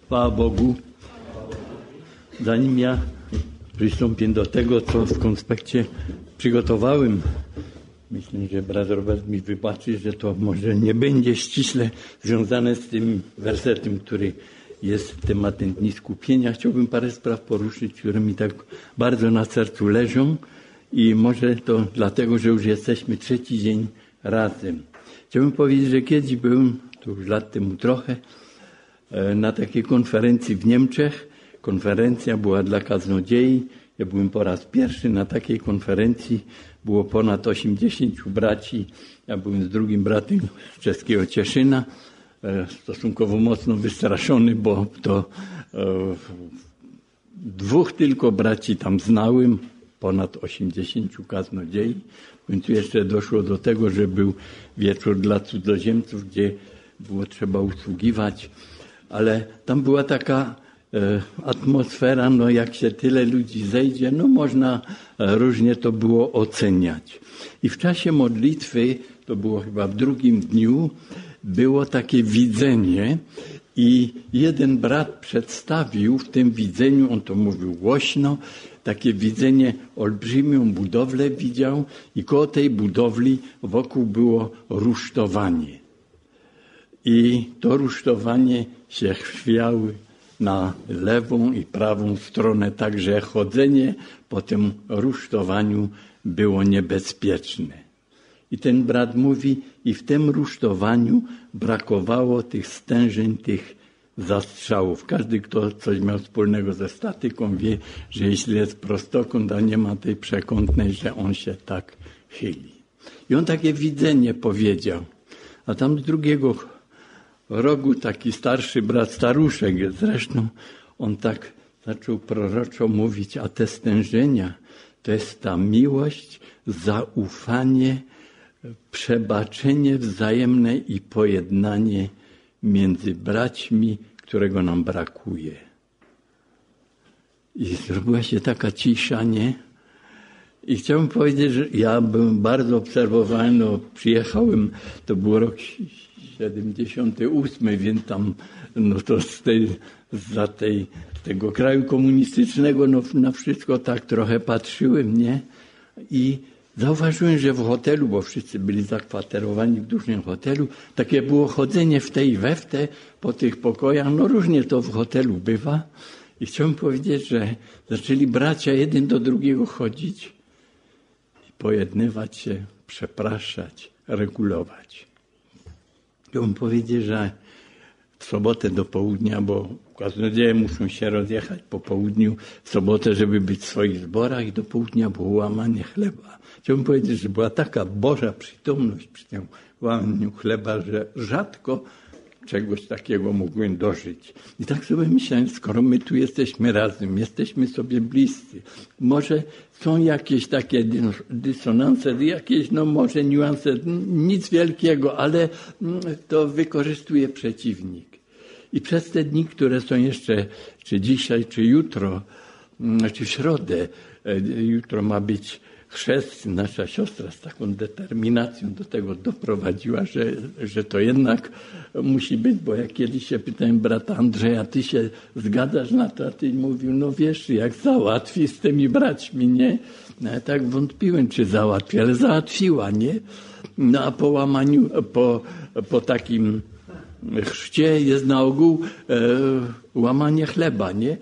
Chwała Bogu. Zanim ja przystąpię do tego, co w konspekcie przygotowałem, myślę, że brat Robert mi wybaczy, że to może nie będzie ściśle związane z tym wersetem, który jest tematem Dni Skupienia. Chciałbym parę spraw poruszyć, które mi tak bardzo na sercu leżą i może to dlatego, że już jesteśmy trzeci dzień razem. Chciałbym powiedzieć, że kiedyś byłem, to już lat temu trochę, na takiej konferencji w Niemczech. Konferencja była dla kaznodziei. Ja byłem po raz pierwszy na takiej konferencji. Było ponad 80 braci. Ja byłem z drugim bratem z czeskiego Cieszyna. Stosunkowo mocno wystraszony, bo to dwóch tylko braci tam znałem. Ponad 80 kaznodziei. W końcu jeszcze doszło do tego, że był wieczór dla cudzoziemców, gdzie było trzeba usługiwać. Ale tam była taka atmosfera, no jak się tyle ludzi zejdzie, no można różnie to było oceniać. I w czasie modlitwy, to było chyba w drugim dniu, było takie widzenie i jeden brat przedstawił w tym widzeniu, on to mówił głośno, takie widzenie, olbrzymią budowlę widział i koło tej budowli wokół było rusztowanie. I to rusztowanie się chwiały na lewą i prawą stronę, tak że chodzenie po tym rusztowaniu było niebezpieczne. I ten brat mówi, i w tym rusztowaniu brakowało tych stężeń, tych zastrzałów. Każdy, kto coś miał wspólnego ze statyką, wie, że jeśli jest prostokąt, a nie ma tej przekątnej, że on się tak chyli. I on takie widzenie powiedział. A tam z drugiego rogu taki starszy brat, staruszek zresztą, on tak zaczął proroczo mówić, a te stężenia to jest ta miłość, zaufanie, przebaczenie wzajemne i pojednanie między braćmi, którego nam brakuje. I zrobiła się taka cisza, nie? I chciałbym powiedzieć, że ja byłem bardzo obserwowany, no przyjechałem, to był rok 78, więc tam, no to z tego kraju komunistycznego, no na wszystko tak trochę patrzyłem, nie? I zauważyłem, że w hotelu, bo wszyscy byli zakwaterowani w dużym hotelu, takie było chodzenie w tej i we w te po tych pokojach, no różnie to w hotelu bywa. I chciałbym powiedzieć, że zaczęli bracia jeden do drugiego chodzić i pojednywać się, przepraszać, regulować. Chciałbym powiedzieć, że w sobotę do południa, bo kaznodzieje muszą się rozjechać po południu, w sobotę, żeby być w swoich zborach i do południa było łamanie chleba. Chciałbym powiedzieć, że była taka Boża przytomność przy tym łamaniu chleba, że rzadko czegoś takiego mogłem dożyć. I tak sobie myślałem, skoro my tu jesteśmy razem, jesteśmy sobie bliscy, może są jakieś takie dysonanse, jakieś, no może niuanse, nic wielkiego, ale to wykorzystuje przeciwnik. I przez te dni, które są jeszcze, czy dzisiaj, czy jutro, czy w środę, jutro ma być chrzest, nasza siostra z taką determinacją do tego doprowadziła, że to jednak musi być, bo jak kiedyś się pytałem brata Andrzeja, ty się zgadzasz na to, a ty mówił, no wiesz, jak załatwi z tymi braćmi, nie? No ja tak wątpiłem, czy załatwi, ale załatwiła, nie? No a po łamaniu, po takim chrzcie jest na ogół łamanie chleba, nie?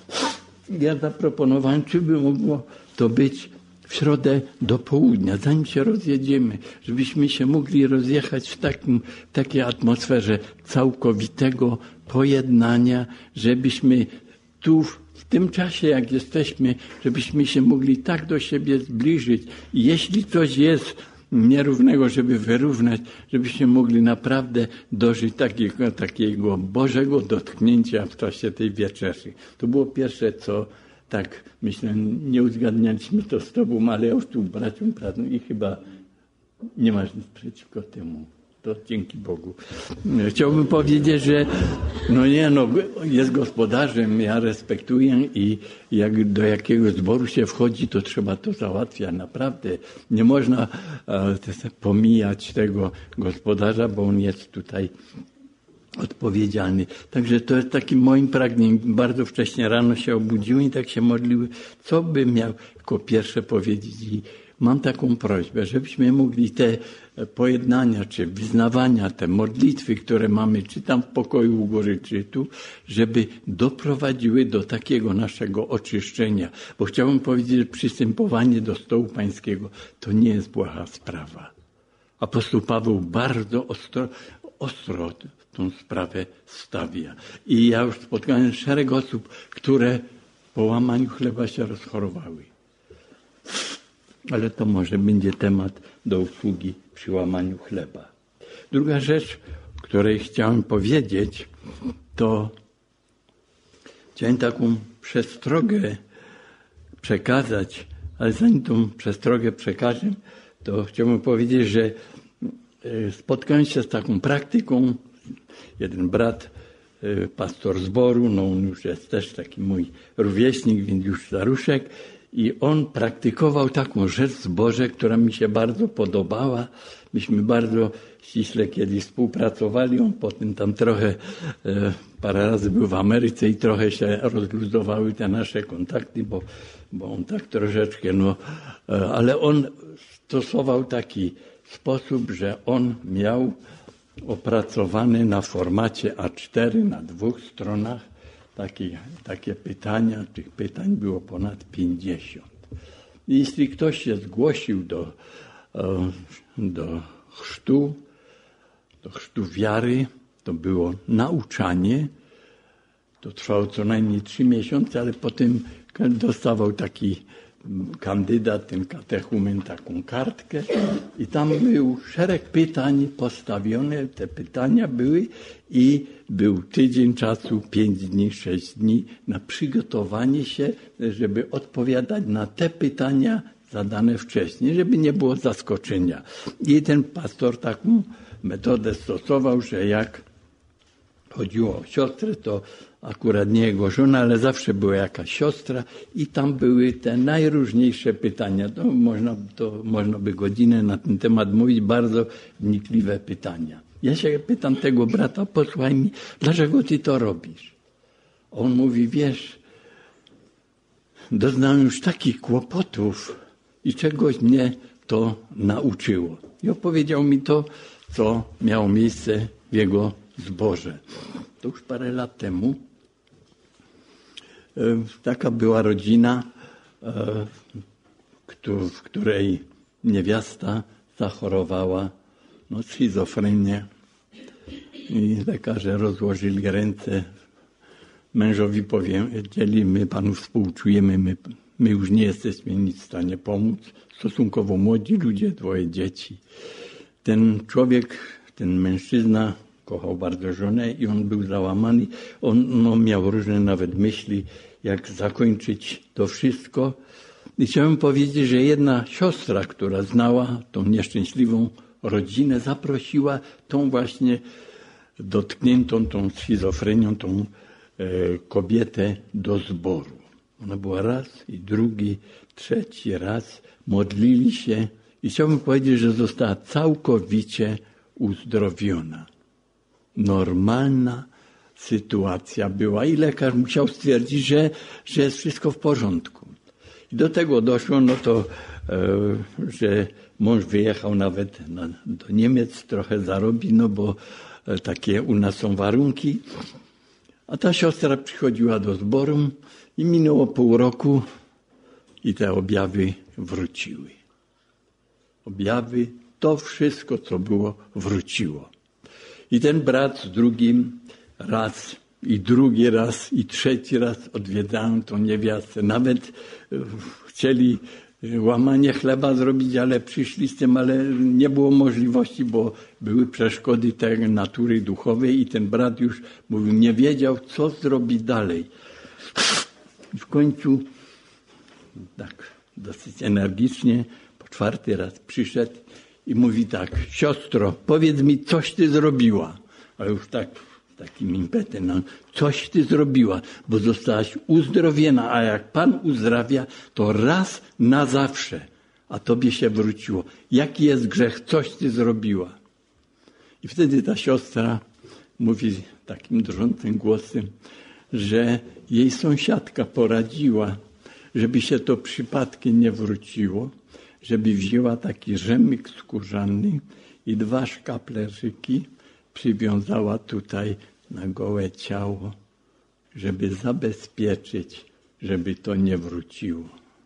Ja zaproponowałem, czy by mogło to być w środę do południa, zanim się rozjedziemy, żebyśmy się mogli rozjechać w takiej atmosferze całkowitego pojednania, żebyśmy tu w tym czasie, jak jesteśmy, żebyśmy się mogli tak do siebie zbliżyć. I jeśli coś jest nierównego, żeby wyrównać, żebyśmy mogli naprawdę dożyć takiego Bożego dotknięcia w czasie tej wieczerzy. To było pierwsze, co tak, myślę, nie uzgadnialiśmy to z tobą, ale ja już tu braciom pracuję i chyba nie masz nic przeciwko temu. To dzięki Bogu. Chciałbym powiedzieć, że jest gospodarzem, ja respektuję i jak do jakiegoś zboru się wchodzi, to trzeba to załatwiać. Naprawdę nie można pomijać tego gospodarza, bo on jest tutaj odpowiedzialny. Także to jest takim moim pragnieniem. Bardzo wcześnie rano się obudziły i tak się modliły. Co bym miał jako pierwsze powiedzieć? I mam taką prośbę, żebyśmy mogli te pojednania, czy wyznawania, te modlitwy, które mamy, czy tam w pokoju u góry, czy tu, żeby doprowadziły do takiego naszego oczyszczenia. Bo chciałbym powiedzieć, że przystępowanie do stołu pańskiego to nie jest błaha sprawa. Apostoł Paweł bardzo ostro tą sprawę stawia. I ja już spotkałem szereg osób, które po łamaniu chleba się rozchorowały. Ale to może będzie temat do usługi przy łamaniu chleba. Druga rzecz, o której chciałem powiedzieć, to chciałem taką przestrogę przekazać, ale zanim tą przestrogę przekażę, to chciałbym powiedzieć, że spotkałem się z taką praktyką. Jeden brat, pastor zboru, no on już jest też taki mój rówieśnik, więc już staruszek, i on praktykował taką rzecz w zborze, która mi się bardzo podobała. Myśmy bardzo ściśle kiedyś współpracowali. On potem tam trochę, parę razy był w Ameryce i trochę się rozluzowały te nasze kontakty, bo on tak troszeczkę, ale on stosował taki sposób, że on miał opracowane na formacie A4 na 2 stronach takie pytania. Tych pytań było ponad 50. I jeśli ktoś się zgłosił do chrztu wiary, to było nauczanie. To trwało co najmniej 3 miesiące, ale potem dostawał taki kandydat, ten katechumen, taką kartkę i tam był szereg pytań postawione. Te pytania były i był tydzień czasu, 5 dni, 6 dni na przygotowanie się, żeby odpowiadać na te pytania zadane wcześniej, żeby nie było zaskoczenia. I ten pastor taką metodę stosował, że jak chodziło o siostrę, to akurat nie jego żona, ale zawsze była jakaś siostra i tam były te najróżniejsze pytania. To można by godzinę na ten temat mówić, bardzo wnikliwe pytania. Ja się pytam tego brata, posłuchaj mi, dlaczego ty to robisz? On mówi, wiesz, doznałem już takich kłopotów i czegoś mnie to nauczyło. I opowiedział mi to, co miało miejsce w jego zborze. To już parę lat temu. Taka była rodzina, w której niewiasta zachorowała schizofrenię. I lekarze rozłożyli ręce. Mężowi powiedzieli, my panu współczujemy, my już nie jesteśmy nic w stanie pomóc. Stosunkowo młodzi ludzie, 2 dzieci. Ten człowiek, ten mężczyzna kochał bardzo żonę i on był załamany. On miał różne nawet myśli, jak zakończyć to wszystko. I chciałem powiedzieć, że jedna siostra, która znała tą nieszczęśliwą rodzinę, zaprosiła tą właśnie dotkniętą tą schizofrenią, tą kobietę do zboru. Ona była raz i drugi, trzeci raz. Modlili się i chciałbym powiedzieć, że została całkowicie uzdrowiona. Normalna sytuacja była i lekarz musiał stwierdzić, że jest wszystko w porządku. I do tego doszło, że mąż wyjechał nawet do Niemiec, trochę zarobi, bo takie u nas są warunki. A ta siostra przychodziła do zboru i minęło pół roku i te objawy wróciły. Objawy, to wszystko, co było, wróciło. I ten brat z drugim raz i drugi raz i trzeci raz odwiedzają tą niewiastę. Nawet chcieli łamanie chleba zrobić, ale przyszli z tym, ale nie było możliwości, bo były przeszkody tej natury duchowej i ten brat już mówił, nie wiedział, co zrobić dalej. I w końcu tak dosyć energicznie po 4. raz przyszedł i mówi tak, siostro, powiedz mi, coś ty zrobiła. A już tak, takim impetem, coś ty zrobiła, bo zostałaś uzdrowiona, a jak Pan uzdrawia, to raz na zawsze, a tobie się wróciło. Jaki jest grzech? Coś ty zrobiła. I wtedy ta siostra mówi takim drżącym głosem, że jej sąsiadka poradziła, żeby się to przypadkiem nie wróciło, żeby wzięła taki rzemyk skórzany i 2 szkaplerzyki przywiązała tutaj na gołe ciało, żeby zabezpieczyć, żeby to nie wróciło.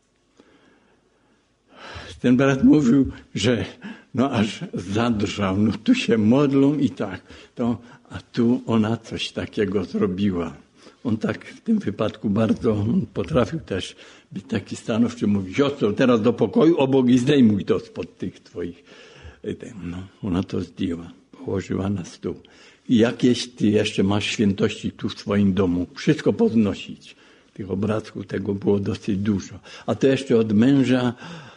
Ten brat mówił, że aż zadrżał, tu się modlą i tak, a tu ona coś takiego zrobiła. On tak w tym wypadku bardzo potrafił też być taki stanowczy, mówi, siostro, teraz do pokoju obok i zdejmuj to spod tych twoich. Ona to zdjęła, położyła na stół. I jakieś ty jeszcze masz świętości tu w swoim domu, wszystko podnosić. Tych obrazków tego było dosyć dużo. A to jeszcze od męża,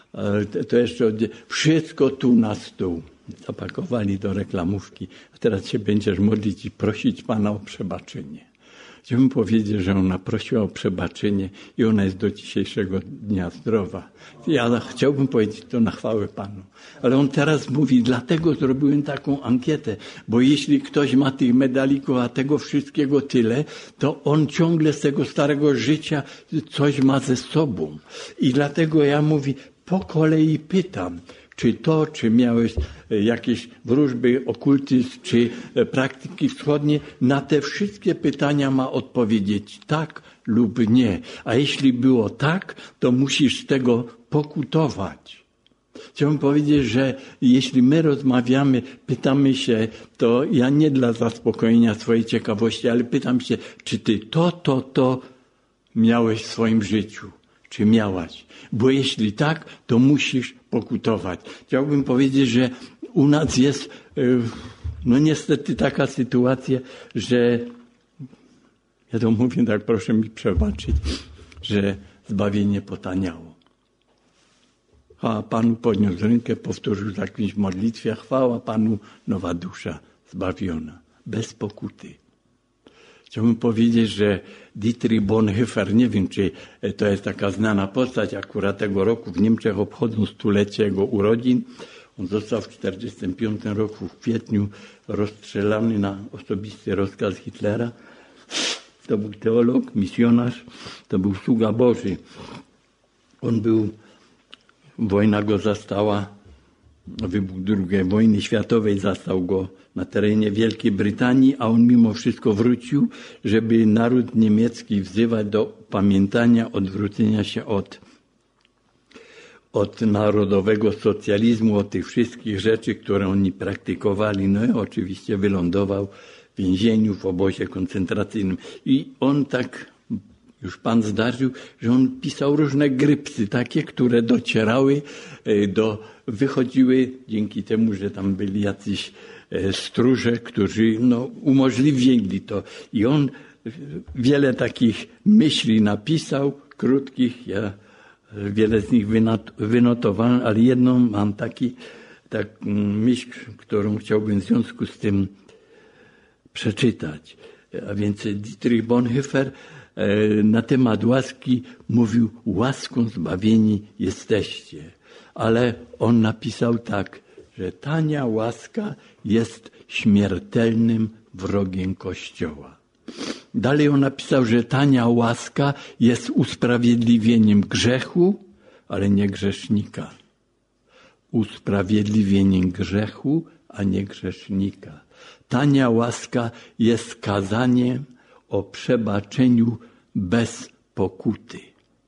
wszystko tu na stół. Zapakowali do reklamówki. A teraz się będziesz modlić i prosić Pana o przebaczenie. Chciałbym powiedzieć, że ona prosiła o przebaczenie i ona jest do dzisiejszego dnia zdrowa. Ja chciałbym powiedzieć to na chwałę Panu. Ale on teraz mówi, dlatego zrobiłem taką ankietę, bo jeśli ktoś ma tych medalików, a tego wszystkiego tyle, to on ciągle z tego starego życia coś ma ze sobą. I dlatego ja mówię, po kolei pytam, czy miałeś jakieś wróżby, okultyzm, czy praktyki wschodnie, na te wszystkie pytania ma odpowiedzieć tak lub nie. A jeśli było tak, to musisz z tego pokutować. Chciałbym powiedzieć, że jeśli my rozmawiamy, pytamy się, to ja nie dla zaspokojenia swojej ciekawości, ale pytam się, czy ty to miałeś w swoim życiu? Czy miałaś? Bo jeśli tak, to musisz pokutować. Chciałbym powiedzieć, że u nas jest niestety taka sytuacja, że ja to mówię tak, proszę mi przebaczyć, że zbawienie potaniało. A Panu podniósł rękę, powtórzył w jakimś modlitwie, chwała Panu, nowa dusza zbawiona, bez pokuty. Chciałbym powiedzieć, że Dietrich Bonhoeffer, nie wiem, czy to jest taka znana postać, akurat tego roku w Niemczech obchodzą 100-lecie jego urodzin. On został w 1945 roku w kwietniu rozstrzelany na osobisty rozkaz Hitlera. To był teolog, misjonarz, to był sługa Boży. Wojna go zastała, wybuch II wojny światowej zastał go na terenie Wielkiej Brytanii, a on mimo wszystko wrócił, żeby naród niemiecki wzywać do pamiętania, odwrócenia się od narodowego socjalizmu, od tych wszystkich rzeczy, które oni praktykowali. No i oczywiście wylądował w więzieniu, w obozie koncentracyjnym. I on tak, już Pan zdarzył, że on pisał różne grypsy takie, które docierały wychodziły dzięki temu, że tam byli jacyś stróże, którzy umożliwili to. I on wiele takich myśli napisał, krótkich, ja wiele z nich wynotowałem, ale jedną mam taką myśl, którą chciałbym w związku z tym przeczytać. A więc Dietrich Bonhoeffer na temat łaski mówił, łaską zbawieni jesteście. Ale on napisał tak, że tania łaska jest śmiertelnym wrogiem Kościoła. Dalej on napisał, że tania łaska jest usprawiedliwieniem grzechu, ale nie grzesznika. Usprawiedliwieniem grzechu, a nie grzesznika. Tania łaska jest kazaniem o przebaczeniu bez pokuty.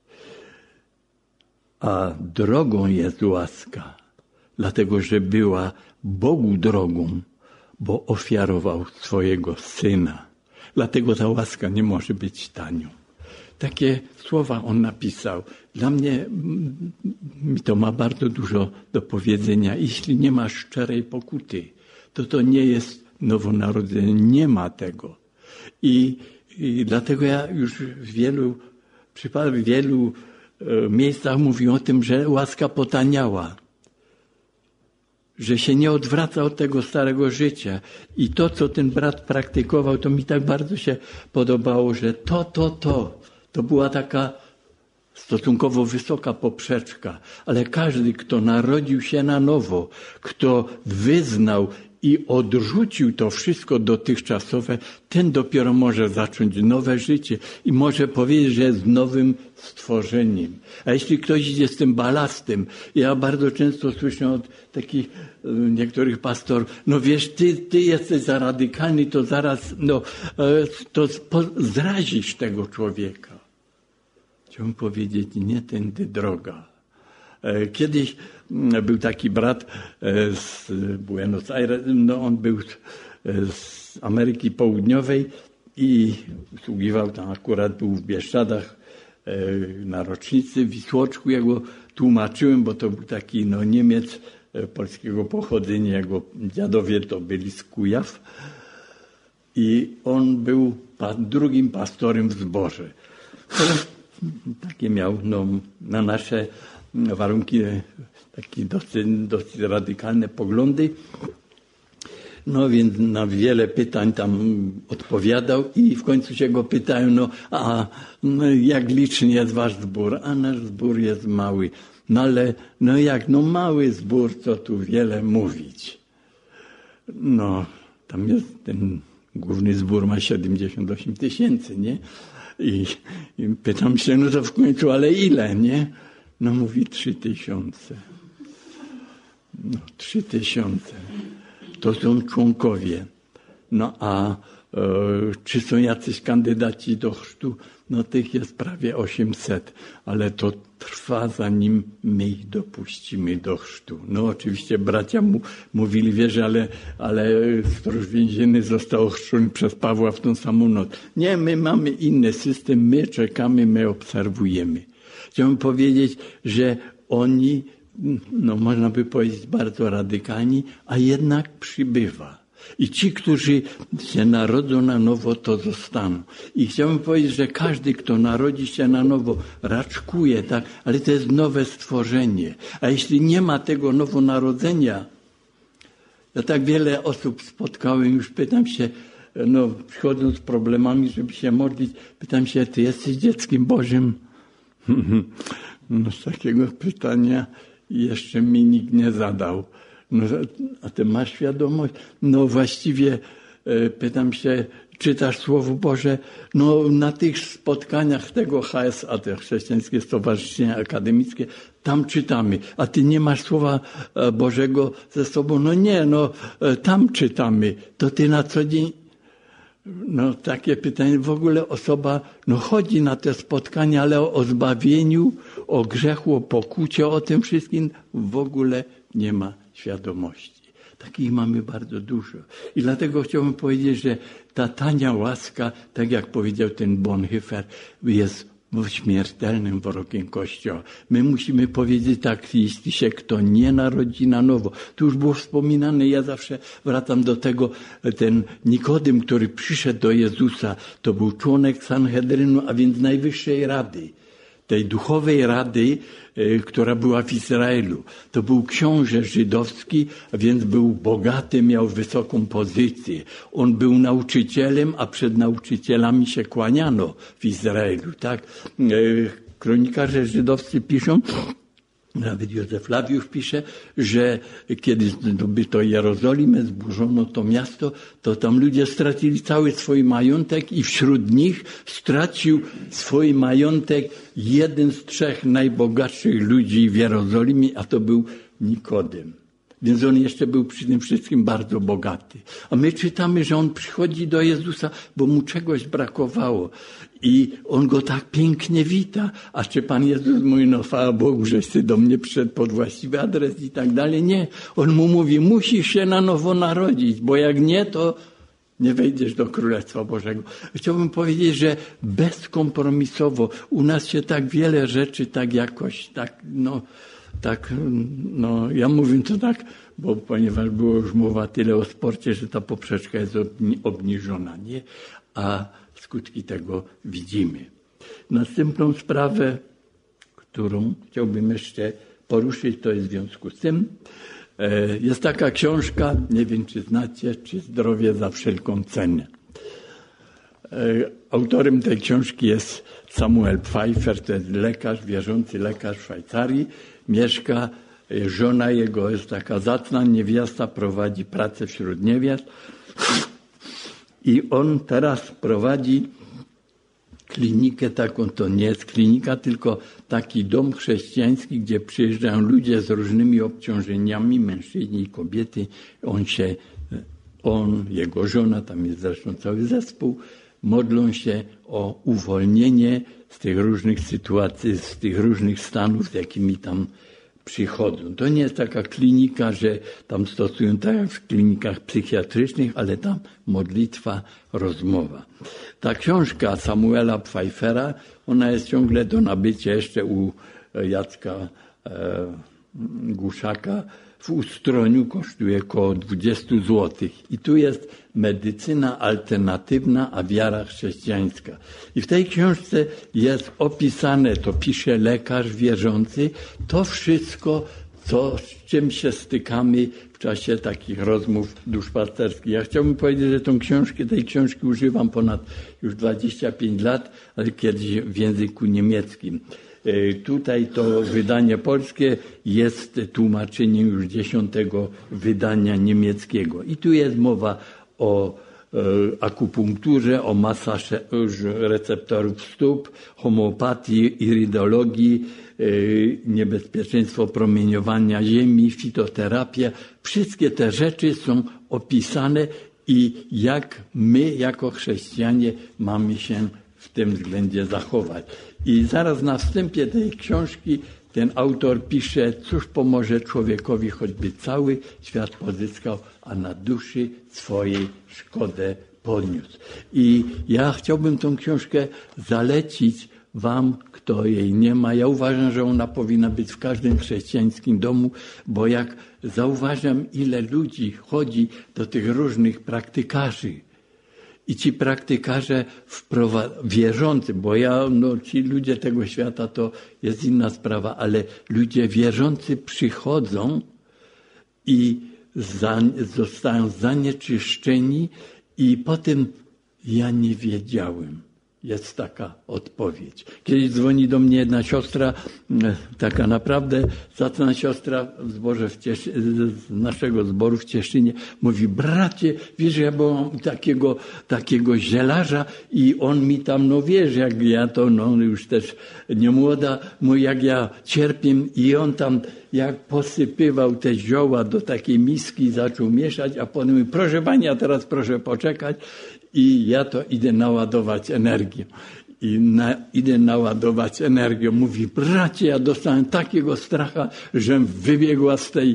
A drogą jest łaska, dlatego że była Bogu drogą, bo ofiarował swojego Syna. Dlatego ta łaska nie może być tanią. Takie słowa on napisał. Dla mnie mi to ma bardzo dużo do powiedzenia. Jeśli nie ma szczerej pokuty, to nie jest nowonarodzenie. Nie ma tego. I dlatego ja już w wielu miejscach mówię o tym, że łaska potaniała. Że się nie odwraca od tego starego życia. I to, co ten brat praktykował, to mi tak bardzo się podobało, że to była taka stosunkowo wysoka poprzeczka. Ale każdy, kto narodził się na nowo, kto wyznał i odrzucił to wszystko dotychczasowe, ten dopiero może zacząć nowe życie i może powiedzieć, że jest nowym stworzeniem. A jeśli ktoś idzie z tym balastem, ja bardzo często słyszę od takich niektórych pastorów, no wiesz, ty jesteś za radykalny, to zaraz, to zrazisz tego człowieka. Chciałbym powiedzieć, nie tędy droga. Kiedyś był taki brat z Buenos Aires, on był z Ameryki Południowej i usługiwał tam, akurat był w Bieszczadach na rocznicy w Wisłoczku. Ja go tłumaczyłem, bo to był taki Niemiec polskiego pochodzenia, jego dziadowie to byli z Kujaw i on był drugim pastorem w zborze. Takie miał na nasze warunki takie dosyć radykalne poglądy. No więc na wiele pytań tam odpowiadał i w końcu się go pytają, jak liczny jest wasz zbór? A nasz zbór jest mały. No ale, mały zbór, co tu wiele mówić. No, tam jest ten główny zbór ma 78 000, nie? I pytam się, to w końcu, ale ile, nie? No mówi 3000. 3000. To są członkowie. A czy są jacyś kandydaci do chrztu? Tych jest prawie 800, ale to trwa, zanim my ich dopuścimy do chrztu. Oczywiście bracia mówili, wiesz, ale stróż więzienny został ochrzczony przez Pawła w tą samą noc. Nie, my mamy inny system, my czekamy, my obserwujemy. Chciałbym powiedzieć, że oni, można by powiedzieć, bardzo radykalni, a jednak przybywa. I ci, którzy się narodzą na nowo, to zostaną. I chciałbym powiedzieć, że każdy, kto narodzi się na nowo, raczkuje, tak? Ale to jest nowe stworzenie. A jeśli nie ma tego nowonarodzenia, ja tak wiele osób spotkałem, już pytam się, przychodząc z problemami, żeby się modlić, pytam się, ty jesteś dzieckiem Bożym? Z takiego pytania jeszcze mi nikt nie zadał. A ty masz świadomość? Właściwie pytam się, czytasz Słowo Boże? Na tych spotkaniach tego HSA, te Chrześcijańskie Stowarzyszenie Akademickie, tam czytamy. A ty nie masz Słowa Bożego ze sobą? Nie, tam czytamy. To ty na co dzień? Takie pytanie. W ogóle osoba, chodzi na te spotkania, ale o zbawieniu, o grzechu, o pokucie, o tym wszystkim w ogóle nie ma świadomości. Takich mamy bardzo dużo. I dlatego chciałbym powiedzieć, że ta tania łaska, tak jak powiedział ten Bonhoeffer, jest śmiertelnym wrogiem Kościoła. My musimy powiedzieć tak, jeśli się kto nie narodzi na nowo. Tu już było wspominane, ja zawsze wracam do tego, ten Nikodem, który przyszedł do Jezusa, to był członek Sanhedrynu, a więc Najwyższej Rady. Tej duchowej rady, która była w Izraelu. To był książę żydowski, a więc był bogaty, miał wysoką pozycję. On był nauczycielem, a przed nauczycielami się kłaniano w Izraelu. Tak? Kronikarze żydowscy piszą, nawet Józef Flawiusz pisze, że kiedy zdobyto Jerozolimę, zburzono to miasto, to tam ludzie stracili cały swój majątek i wśród nich stracił swój majątek jeden z 3 najbogatszych ludzi w Jerozolimie, a to był Nikodem. Więc on jeszcze był przy tym wszystkim bardzo bogaty. A my czytamy, że on przychodzi do Jezusa, bo mu czegoś brakowało. I on go tak pięknie wita. A czy Pan Jezus mówi, chwała Bogu, żeś ty do mnie przyszedł pod właściwy adres i tak dalej. Nie. On mu mówi, musisz się na nowo narodzić, bo jak nie, to nie wejdziesz do Królestwa Bożego. Chciałbym powiedzieć, że bezkompromisowo u nas się tak wiele rzeczy tak jakoś, ja mówię to tak, bo ponieważ było już mowa tyle o sporcie, że ta poprzeczka jest obniżona, nie? A skutki tego widzimy. Następną sprawę, którą chciałbym jeszcze poruszyć, to jest w związku z tym, jest taka książka, nie wiem czy znacie, czy Zdrowie za wszelką cenę. Autorem tej książki jest Samuel Pfeiffer, to jest lekarz, wierzący lekarz w Szwajcarii. Mieszka żona jego jest taka zacna niewiasta, prowadzi pracę wśród niewiast i on teraz prowadzi klinikę taką, to nie jest klinika, tylko taki dom chrześcijański, gdzie przyjeżdżają ludzie z różnymi obciążeniami, mężczyźni i kobiety. On, jego żona, tam jest zresztą cały zespół, modlą się o uwolnienie z tych różnych sytuacji, z tych różnych stanów, z jakimi tam przychodzą. To nie jest taka klinika, że tam stosują tak jak w klinikach psychiatrycznych, ale tam modlitwa, rozmowa. Ta książka Samuela Pfeiffera, ona jest ciągle do nabycia jeszcze u Jacka Guszaka. W Ustroniu kosztuje około 20 zł. I tu jest medycyna alternatywna, a wiara chrześcijańska. I w tej książce jest opisane, to pisze lekarz wierzący, to wszystko, z czym się stykamy w czasie takich rozmów duszpasterskich. Ja chciałbym powiedzieć, że tej książki używam ponad już 25 lat, ale kiedyś w języku niemieckim. Tutaj to wydanie polskie jest tłumaczeniem już 10. wydania niemieckiego. I tu jest mowa o akupunkturze, o masażu receptorów stóp, homeopatii, iridologii, niebezpieczeństwo promieniowania ziemi, fitoterapia. Wszystkie te rzeczy są opisane i jak my jako chrześcijanie mamy się w tym względzie zachować. I zaraz na wstępie tej książki ten autor pisze, cóż pomoże człowiekowi, choćby cały świat pozyskał, a na duszy swojej szkodę poniósł. I ja chciałbym tą książkę zalecić wam, kto jej nie ma. Ja uważam, że ona powinna być w każdym chrześcijańskim domu, bo jak zauważam, ile ludzi chodzi do tych różnych praktykarzy, i ci praktykarze wierzący, bo ci ludzie tego świata to jest inna sprawa, ale ludzie wierzący przychodzą i zostają zanieczyszczeni i potem ja nie wiedziałem. Jest taka odpowiedź. Kiedyś dzwoni do mnie jedna siostra, taka naprawdę zacna siostra w zborze z naszego zboru w Cieszynie. Mówi, bracie, wiesz, ja byłam takiego zielarza i on mi tam, wiesz, jak ja to, już też nie młoda, mówi, jak ja cierpię i on tam jak posypywał te zioła do takiej miski, zaczął mieszać, a potem mówi, proszę pani, a teraz proszę poczekać. I ja to idę naładować energią. Idę naładować energią. Mówi, bracie, ja dostałem takiego stracha, żem wybiegła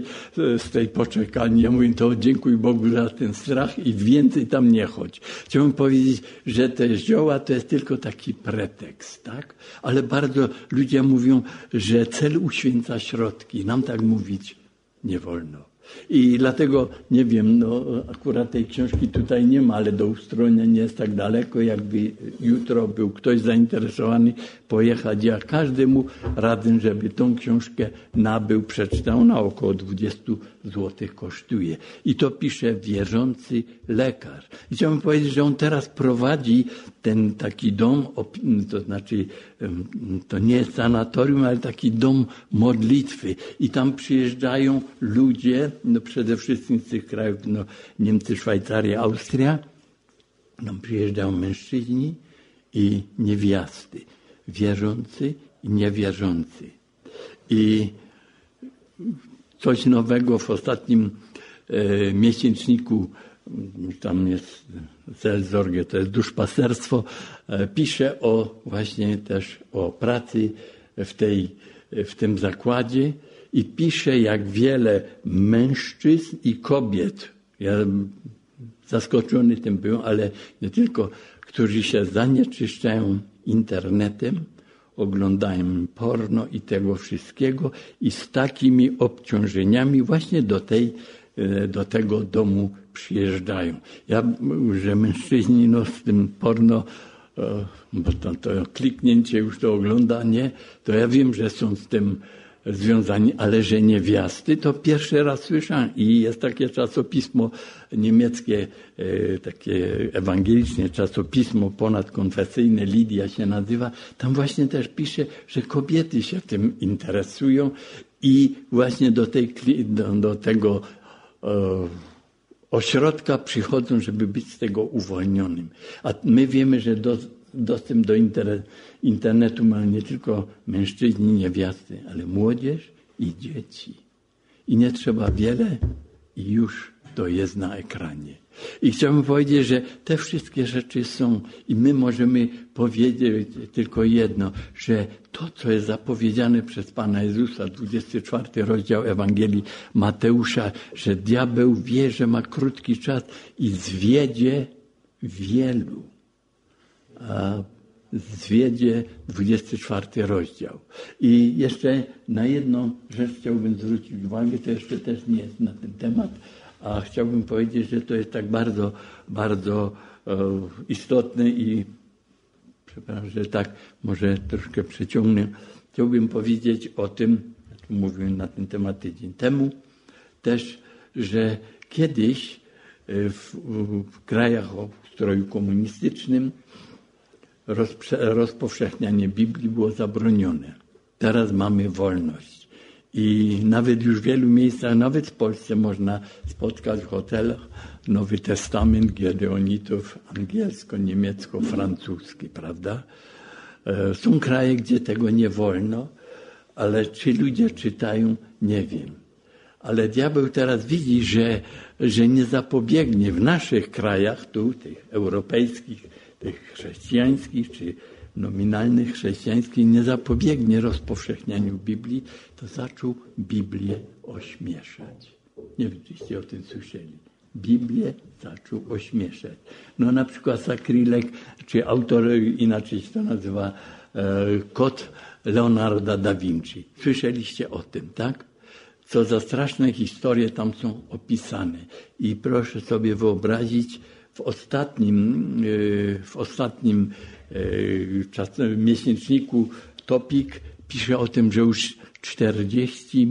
z tej poczekalni. Ja mówię, to dziękuj Bogu za ten strach i więcej tam nie chodź. Chciałbym powiedzieć, że te zioła to jest tylko taki pretekst, tak? Ale bardzo ludzie mówią, że cel uświęca środki. Nam tak mówić nie wolno. I dlatego, nie wiem, akurat tej książki tutaj nie ma, ale do Ustronia nie jest tak daleko, jakby jutro był ktoś zainteresowany pojechać. Ja każdemu radzę, żeby tą książkę nabył, przeczytał, ona około 20 zł kosztuje. I to pisze wierzący lekarz. I chciałbym powiedzieć, że on teraz prowadzi ten taki dom, to znaczy to nie jest sanatorium, ale taki dom modlitwy. I tam przyjeżdżają ludzie, przede wszystkim z tych krajów, Niemcy, Szwajcaria, Austria. Tam przyjeżdżają mężczyźni i niewiasty, wierzący i niewierzący. I coś nowego w ostatnim miesięczniku, tam jest Seelsorge, to jest duszpasterstwo, pisze właśnie też o pracy w tym zakładzie i pisze, jak wiele mężczyzn i kobiet, ja zaskoczony tym byłem, ale nie tylko, którzy się zanieczyszczają internetem, oglądają porno i tego wszystkiego i z takimi obciążeniami właśnie do tego domu przyjeżdżają. Że mężczyźni z tym porno, bo to kliknięcie już to oglądanie, to ja wiem, że są z tym związani, ale że niewiasty, to pierwszy raz słyszałem. I jest takie czasopismo niemieckie, takie ewangeliczne czasopismo ponadkonfesyjne, Lidia się nazywa. Tam właśnie też pisze, że kobiety się tym interesują I właśnie do tego ośrodka przychodzą, żeby być z tego uwolnionym. A my wiemy, że dostęp do internetu mają nie tylko mężczyźni, niewiasty, ale młodzież i dzieci. I nie trzeba wiele i już to jest na ekranie. I chciałbym powiedzieć, że te wszystkie rzeczy są i my możemy powiedzieć tylko jedno, że to, co jest zapowiedziane przez Pana Jezusa, 24 rozdział Ewangelii Mateusza, że diabeł wie, że ma krótki czas i zwiedzie wielu. A zwiedzie 24 rozdział. I jeszcze na jedną rzecz chciałbym zwrócić uwagę, to jeszcze też nie jest na ten temat, a chciałbym powiedzieć, że to jest tak bardzo, bardzo istotne i przepraszam, że tak może troszkę przeciągnę. Chciałbym powiedzieć o tym, mówiłem na ten temat tydzień temu, też, że kiedyś w krajach o ustroju komunistycznym rozpowszechnianie Biblii było zabronione. Teraz mamy wolność. I nawet już w wielu miejscach, nawet w Polsce można spotkać w hotelach Nowy Testament Gedeonitów angielsko, niemiecko, francuski, prawda? Są kraje, gdzie tego nie wolno, ale czy ludzie czytają, nie wiem. Ale diabeł teraz widzi, że nie zapobiegnie w naszych krajach, tu, tych europejskich, tych chrześcijańskich, czy nominalnych chrześcijańskich, nie zapobiegnie rozpowszechnianiu Biblii, to zaczął Biblię ośmieszać. Nie wiem, czyście o tym słyszeli. Biblię zaczął ośmieszać. No na przykład Sakrilek, czy autor, inaczej się to nazywa, Kod Leonarda da Vinci. Słyszeliście o tym, tak? Co za straszne historie tam są opisane. I proszę sobie wyobrazić, w ostatnim miesięczniku Topik pisze o tym, że już 40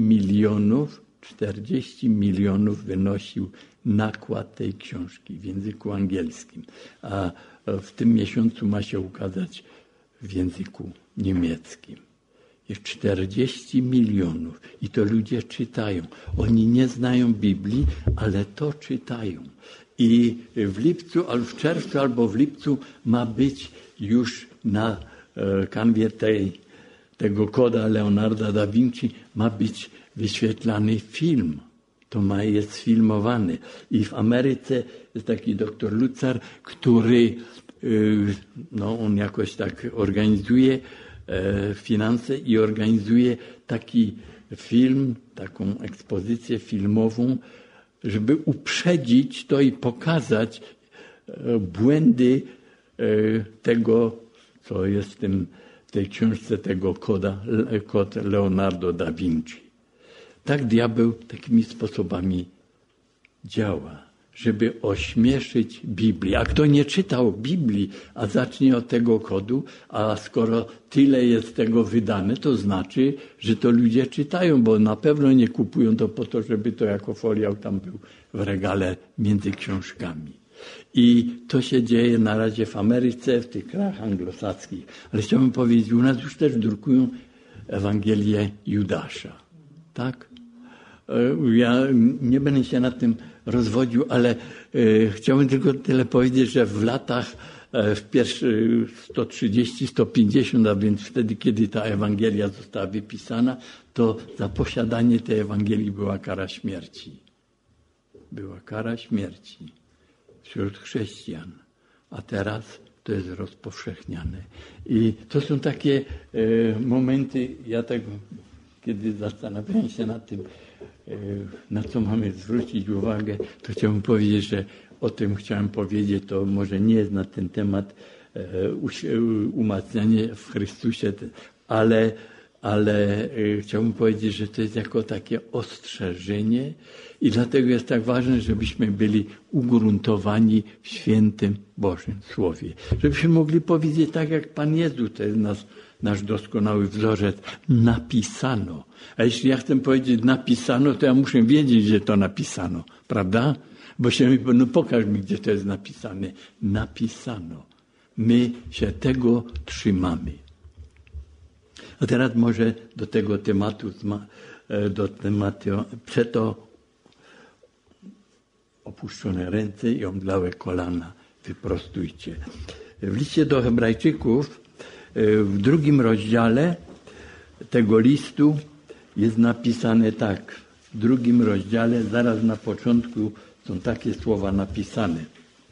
milionów wynosił nakład tej książki w języku angielskim. A w tym miesiącu ma się ukazać w języku niemieckim. Jest 40 milionów i to ludzie czytają. Oni nie znają Biblii, ale to czytają. I w lipcu, albo w czerwcu, albo w lipcu ma być już na kanwie tego koda Leonarda da Vinci ma być wyświetlany film. To jest sfilmowany. I w Ameryce jest taki doktor Lucar, który on jakoś tak organizuje finanse i organizuje taki film, taką ekspozycję filmową, żeby uprzedzić to i pokazać błędy tego, co jest w tej książce tego kod Leonardo da Vinci. Tak diabeł takimi sposobami działa, żeby ośmieszyć Biblię. A kto nie czytał Biblii, a zacznie od tego kodu, a skoro tyle jest tego wydane, to znaczy, że to ludzie czytają, bo na pewno nie kupują to po to, żeby to jako foliał tam był w regale między książkami. I to się dzieje na razie w Ameryce, w tych krajach anglosaskich. Ale chciałbym powiedzieć, u nas już też drukują Ewangelię Judasza. Tak? Ja nie będę się nad tym rozwodził, ale chciałbym tylko tyle powiedzieć, że w latach 130, 150, a więc wtedy, kiedy ta Ewangelia została wypisana, to za posiadanie tej Ewangelii była kara śmierci. Była kara śmierci wśród chrześcijan, a teraz to jest rozpowszechniane. I to są takie momenty, ja tak, kiedy zastanawiałem się nad tym, na co mamy zwrócić uwagę, to chciałbym powiedzieć, że o tym chciałem powiedzieć, to może nie jest na ten temat umacnianie w Chrystusie, ale chciałbym powiedzieć, że to jest jako takie ostrzeżenie i dlatego jest tak ważne, żebyśmy byli ugruntowani w świętym Bożym Słowie. Żebyśmy mogli powiedzieć tak jak Pan Jezus, to jest nasz doskonały wzorzec, napisano. A jeśli ja chcę powiedzieć napisano, to ja muszę wiedzieć, że to napisano, prawda? Bo pokaż mi, gdzie to jest napisane. Napisano. My się tego trzymamy. A teraz może do tego tematu do tematu, przeto opuszczone ręce i omdlałe kolana wyprostujcie. W liście do Hebrajczyków w 2 rozdziale tego listu jest napisane tak. W 2 rozdziale, zaraz na początku są takie słowa napisane.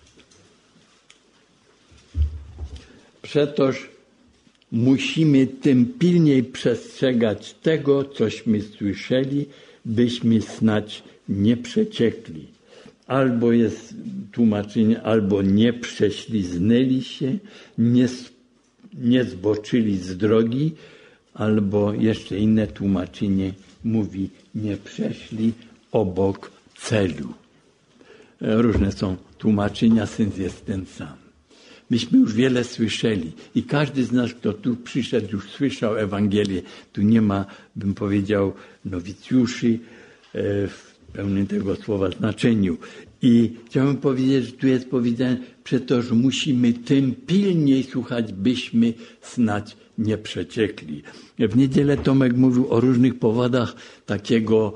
Przetoż musimy tym pilniej przestrzegać tego, cośmy słyszeli, byśmy snać nie przeciekli. Albo jest tłumaczenie, albo nie prześliznęli się, nie zboczyli z drogi, albo jeszcze inne tłumaczenie mówi, nie przeszli obok celu. Różne są tłumaczenia, sens jest ten sam. Myśmy już wiele słyszeli i każdy z nas, kto tu przyszedł, już słyszał Ewangelię. Tu nie ma, bym powiedział, nowicjuszy w pełnym tego słowa znaczeniu. I chciałbym powiedzieć, że tu jest powiedziane, przetoż musimy tym pilniej słuchać, byśmy snać nie przeciekli. W niedzielę Tomek mówił o różnych powodach takiego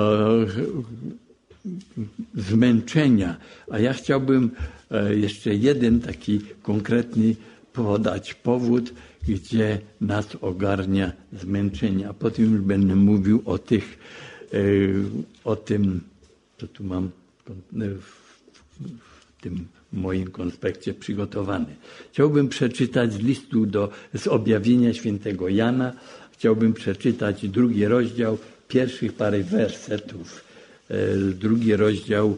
zmęczenia, a ja chciałbym jeszcze jeden taki konkretny podać powód, gdzie nas ogarnia zmęczenie, a potem już będę mówił o tym, co tu mam w tym moim konspekcie przygotowane. Chciałbym przeczytać z objawienia świętego Jana, chciałbym przeczytać 2 rozdział, pierwszych parę wersetów, 2 rozdział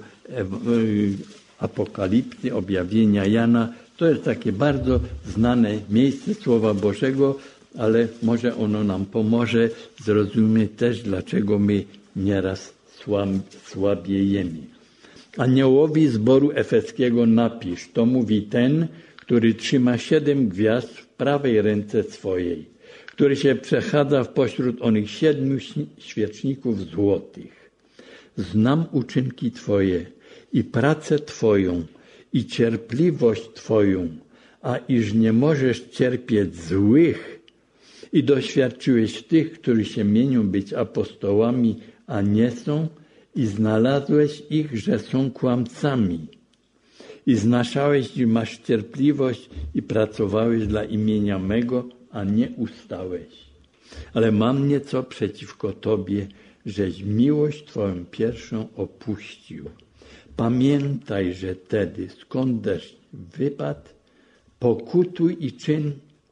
Apokalipsy, objawienia Jana. To jest takie bardzo znane miejsce Słowa Bożego, ale może ono nam pomoże zrozumieć też, dlaczego my nieraz słabiejemy. Aniołowi zboru efeskiego napisz, to mówi ten, który trzyma 7 gwiazd w prawej ręce swojej, który się przechadza pośród onych 7 świeczników złotych. Znam uczynki Twoje i pracę Twoją i cierpliwość Twoją, a iż nie możesz cierpieć złych i doświadczyłeś tych, którzy się mienią być apostołami, a nie są, i znalazłeś ich, że są kłamcami. I znaszałeś i masz cierpliwość i pracowałeś dla imienia mego, a nie ustałeś. Ale mam nieco przeciwko Tobie, żeś miłość Twoją pierwszą opuścił. Pamiętaj, że tedy, skądeś wypadł, pokutuj i czyń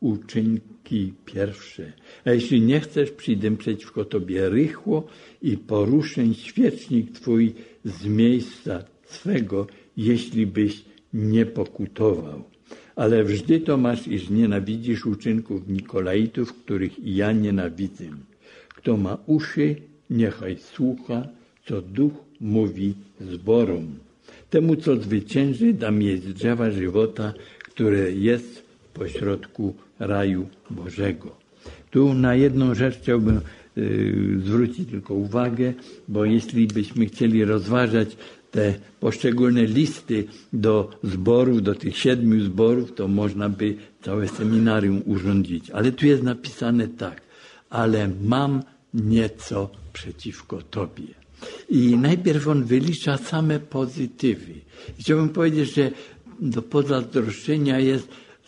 uczynki pierwsze. A jeśli nie chcesz, przyjdę przeciwko Tobie rychło i poruszę świecznik Twój z miejsca swego, jeśli byś nie pokutował. Ale wżdy to masz, iż nienawidzisz uczynków Nikolaitów, których i ja nienawidzę. Kto ma uszy, niechaj słucha, co Duch mówi zborom. Temu, co zwycięży, dam jeść z drzewa żywota, które jest pośrodku raju Bożego. Tu na jedną rzecz chciałbym zwrócić tylko uwagę, bo jeśli byśmy chcieli rozważać te poszczególne listy do zborów, do tych 7 zborów, to można by całe seminarium urządzić. Ale tu jest napisane tak, ale mam nieco przeciwko Tobie. I najpierw on wylicza same pozytywy. I chciałbym powiedzieć, że do pozazdroszczenia jest,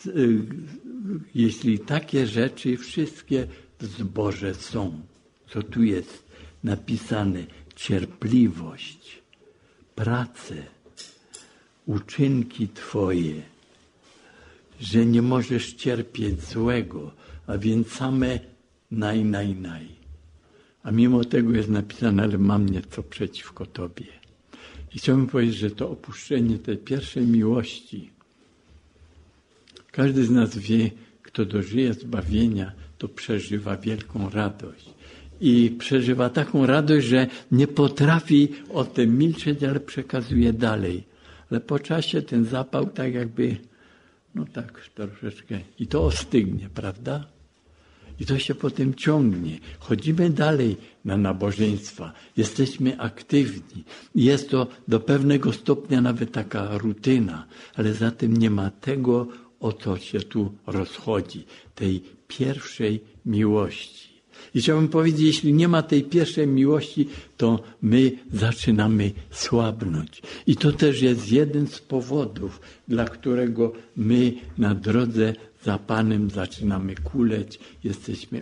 jeśli takie rzeczy wszystkie w zborze są. Co tu jest napisane? Cierpliwość, pracę, uczynki Twoje, że nie możesz cierpieć złego, a więc same naj. A mimo tego jest napisane, ale mam nieco przeciwko Tobie. I chciałbym powiedzieć, że to opuszczenie tej pierwszej miłości, każdy z nas wie, kto dożyje zbawienia, to przeżywa wielką radość. I przeżywa taką radość, że nie potrafi o tym milczeć, ale przekazuje dalej. Ale po czasie ten zapał tak jakby, no tak troszeczkę, i to ostygnie, prawda? I to się potem ciągnie. Chodzimy dalej na nabożeństwa. Jesteśmy aktywni. Jest to do pewnego stopnia nawet taka rutyna, ale za tym nie ma tego, o co się tu rozchodzi. Tej pierwszej miłości. I chciałbym powiedzieć, jeśli nie ma tej pierwszej miłości, to my zaczynamy słabnąć. I to też jest jeden z powodów, dla którego my na drodze za Panem zaczynamy kuleć, jesteśmy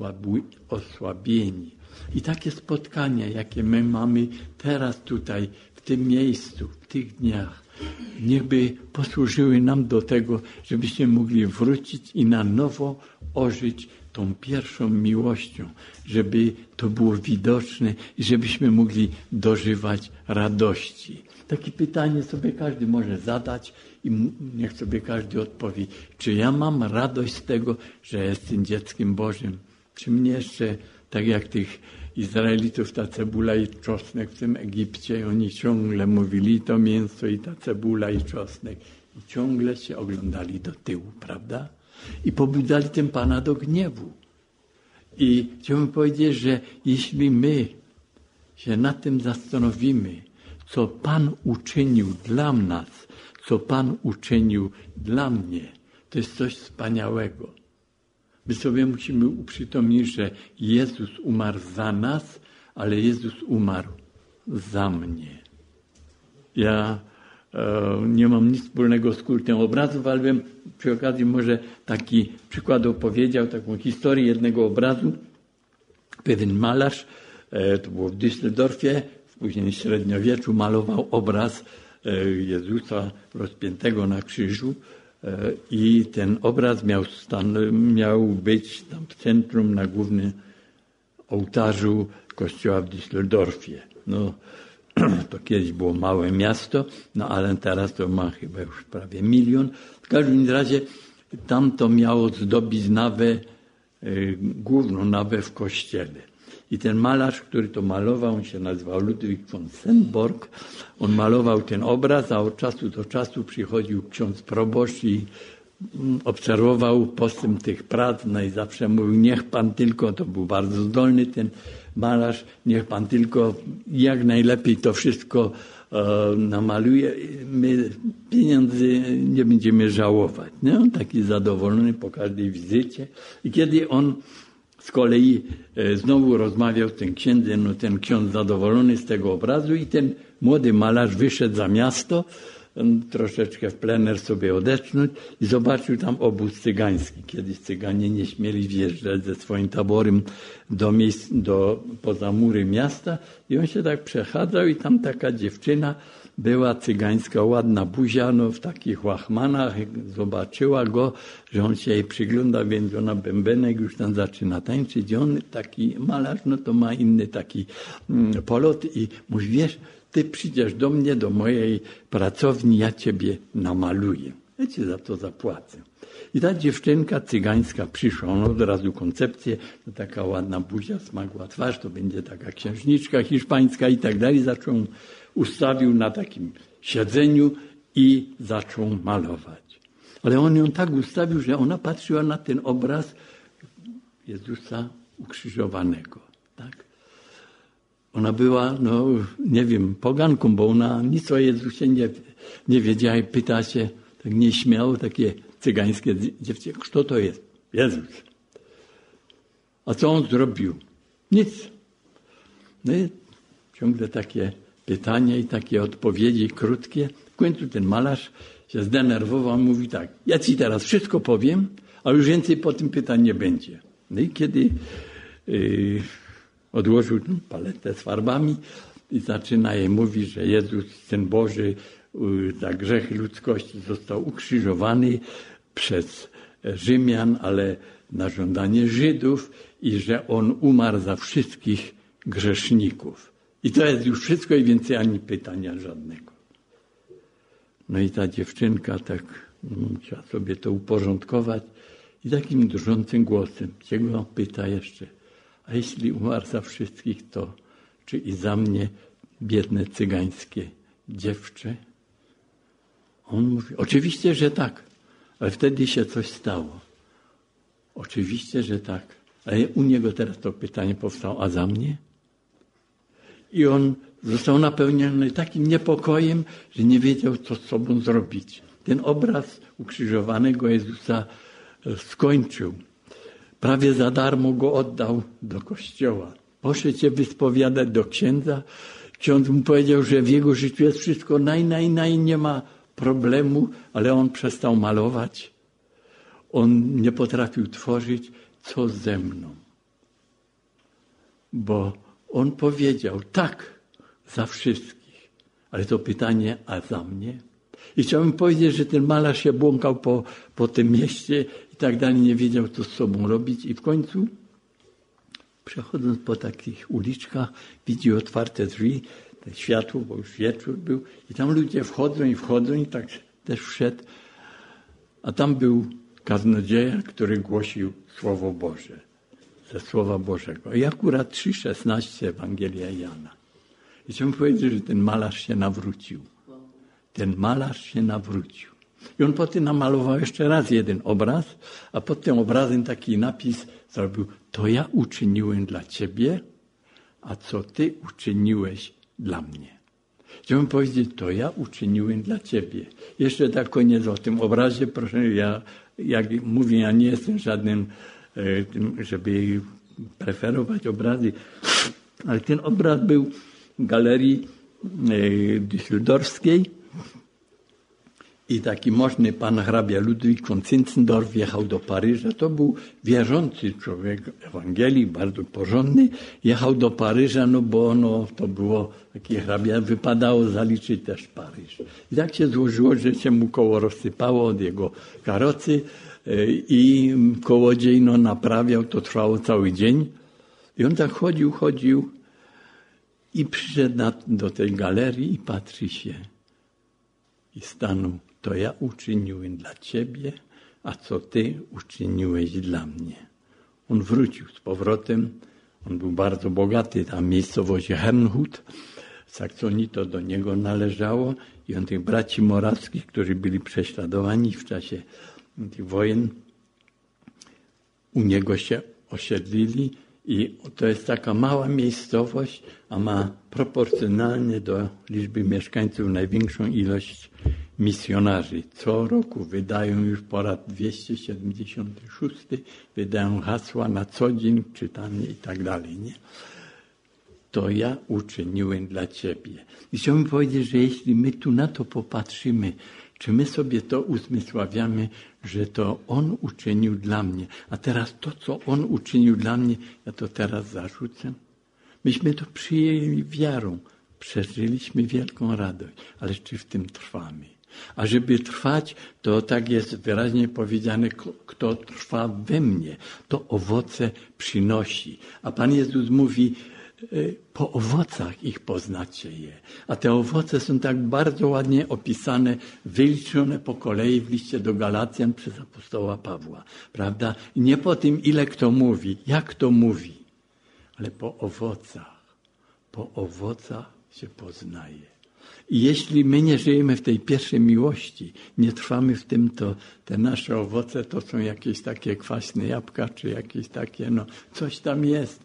osłabieni. I takie spotkania, jakie my mamy teraz tutaj, w tym miejscu, w tych dniach, niechby posłużyły nam do tego, żebyśmy mogli wrócić i na nowo ożyć tą pierwszą miłością, żeby to było widoczne i żebyśmy mogli dożywać radości. Takie pytanie sobie każdy może zadać i niech sobie każdy odpowie, czy ja mam radość z tego, że jestem dzieckiem Bożym? Czy mnie jeszcze, tak jak tych Izraelitów, ta cebula i czosnek w tym Egipcie, oni ciągle mówili to mięso i ta cebula i czosnek. I ciągle się oglądali do tyłu, prawda? I pobudzali tym Pana do gniewu. I chciałbym powiedzieć, że jeśli my się nad tym zastanowimy, co Pan uczynił dla nas, co Pan uczynił dla mnie, to jest coś wspaniałego. My sobie musimy uprzytomnić, że Jezus umarł za nas, ale Jezus umarł za mnie. Ja nie mam nic wspólnego z kultem obrazów, ale bym przy okazji może taki przykład opowiedział, taką historię jednego obrazu. Pewien malarz, to było w Düsseldorfie, w późnym średniowieczu, malował obraz Jezusa rozpiętego na krzyżu i ten obraz miał być tam w centrum, na głównym ołtarzu kościoła w Düsseldorfie. No, to kiedyś było małe miasto, no ale teraz to ma chyba już prawie 1 milion. W każdym razie tam to miało zdobić nawę, główną nawę w kościele. I ten malarz, który to malował, on się nazywał Ludwig von Sennborg, on malował ten obraz, a od czasu do czasu przychodził ksiądz proboszcz i obserwował postęp tych prac, no i zawsze mówił, niech Pan tylko, to był bardzo zdolny ten malarz, niech Pan tylko jak najlepiej to wszystko namaluje, my pieniędzy nie będziemy żałować. No, on taki zadowolony po każdej wizycie. I kiedy on z kolei znowu rozmawiał z tym księdzem, no ten ksiądz zadowolony z tego obrazu i ten młody malarz wyszedł za miasto, troszeczkę w plener sobie odetchnąć i zobaczył tam obóz cygański. Kiedyś cyganie nie śmieli wjeżdżać ze swoim taborem do miejsc, poza mury miasta i on się tak przechadzał i tam taka dziewczyna była cygańska, ładna buzia, no w takich łachmanach, zobaczyła go, że on się jej przygląda, więc ona bębenek już tam zaczyna tańczyć i on taki malarz, no to ma inny taki polot i mówi, wiesz, ty przyjdziesz do mnie, do mojej pracowni, ja ciebie namaluję. Ja ci za to zapłacę. I ta dziewczynka cygańska przyszła, ona od razu koncepcję, to taka ładna buzia, smagła twarz, to będzie taka księżniczka hiszpańska i tak dalej. Ustawił na takim siedzeniu i zaczął malować. Ale on ją tak ustawił, że ona patrzyła na ten obraz Jezusa ukrzyżowanego. Tak? Ona była, no nie wiem, poganką, bo ona nic o Jezusie nie wiedziała i pyta się, tak nieśmiało, takie cygańskie dziewczyny, kto to jest? Jezus. A co on zrobił? Nic. No i ciągle takie pytania i takie odpowiedzi krótkie. W końcu ten malarz się zdenerwował, mówi tak, ja ci teraz wszystko powiem, a już więcej po tym pytań nie będzie. No i kiedy odłożył paletę z farbami i zaczyna jej mówić, że Jezus, Syn Boży, za grzechy ludzkości został ukrzyżowany przez Rzymian, ale na żądanie Żydów i że On umarł za wszystkich grzeszników. I to jest już wszystko i więcej ani pytania żadnego. No i ta dziewczynka tak musiała sobie to uporządkować i takim drżącym głosem się go pyta jeszcze, a jeśli umarł za wszystkich, to czy i za mnie, biedne cygańskie dziewczę? On mówi, oczywiście, że tak, ale wtedy się coś stało. Oczywiście, że tak, ale u niego teraz to pytanie powstało, a za mnie? I on został napełniony takim niepokojem, że nie wiedział, co z sobą zrobić. Ten obraz ukrzyżowanego Jezusa skończył. prawie za darmo go oddał do kościoła. Poszedł się wyspowiadać do księdza. Ksiądz mu powiedział, że w jego życiu jest wszystko nie ma problemu, ale on przestał malować. On nie potrafił tworzyć, co ze mną. Bo on powiedział, tak, za wszystkich. Ale to pytanie, a za mnie? I chciałbym powiedzieć, że ten malarz się błąkał po tym mieście i tak dalej, nie wiedział, co z sobą robić. I w końcu, przechodząc po takich uliczkach, widzi otwarte drzwi, te światło, bo już wieczór był. I tam ludzie wchodzą i tak też wszedł. A tam był kaznodzieja, który głosił Słowo Boże. Ze Słowa Bożego. I akurat 3:16 Ewangelia Jana. I chciałbym powiedzieć, że ten malarz się nawrócił. Ten malarz się nawrócił. I on potem namalował jeszcze raz jeden obraz, a pod tym obrazem taki napis zrobił: to ja uczyniłem dla ciebie, a co ty uczyniłeś dla mnie. Chciałbym powiedzieć, to ja uczyniłem dla ciebie. Jeszcze tak koniec o tym obrazie. Proszę, jak mówię, ja nie jestem żadnym, żeby preferować obrazy, ale ten obraz był w galerii düsseldorfskiej i taki możny pan hrabia Ludwik von Zinzendorf jechał do Paryża. To był wierzący człowiek Ewangelii, bardzo porządny. Jechał do Paryża, no bo to było takie hrabia, wypadało zaliczyć też Paryż. I tak się złożyło, że się mu koło rozsypało od jego karocy i kołodziej naprawiał, to trwało cały dzień. I on tak chodził i przyszedł do tej galerii i patrzy się i stanął: to ja uczyniłem dla ciebie, a co ty uczyniłeś dla mnie. On wrócił z powrotem, on był bardzo bogaty, ta miejscowość Herrnhut, Saksonii to do niego należało i on tych braci morawskich, którzy byli prześladowani w czasie tych wojen, u niego się osiedlili i to jest taka mała miejscowość, a ma proporcjonalnie do liczby mieszkańców największą ilość misjonarzy. Co roku wydają już po raz 276, wydają hasła na co dzień, czytanie i tak dalej. Nie? To ja uczyniłem dla ciebie. I chciałbym powiedzieć, że jeśli my tu na to popatrzymy, czy my sobie to uzmysławiamy, że to On uczynił dla mnie, a teraz to, co On uczynił dla mnie, ja to teraz zarzucę? Myśmy to przyjęli wiarą, przeżyliśmy wielką radość, ale czy w tym trwamy? A żeby trwać, to tak jest wyraźnie powiedziane, kto trwa we mnie, to owoce przynosi. A Pan Jezus mówi, po owocach ich poznacie je. A te owoce są tak bardzo ładnie opisane, wyliczone po kolei w liście do Galacjan przez apostoła Pawła. Prawda? I nie po tym, ile kto mówi, jak to mówi, ale po owocach. Po owocach się poznaje. I jeśli my nie żyjemy w tej pierwszej miłości, nie trwamy w tym, to te nasze owoce to są jakieś takie kwaśne jabłka, czy jakieś takie, coś tam jest,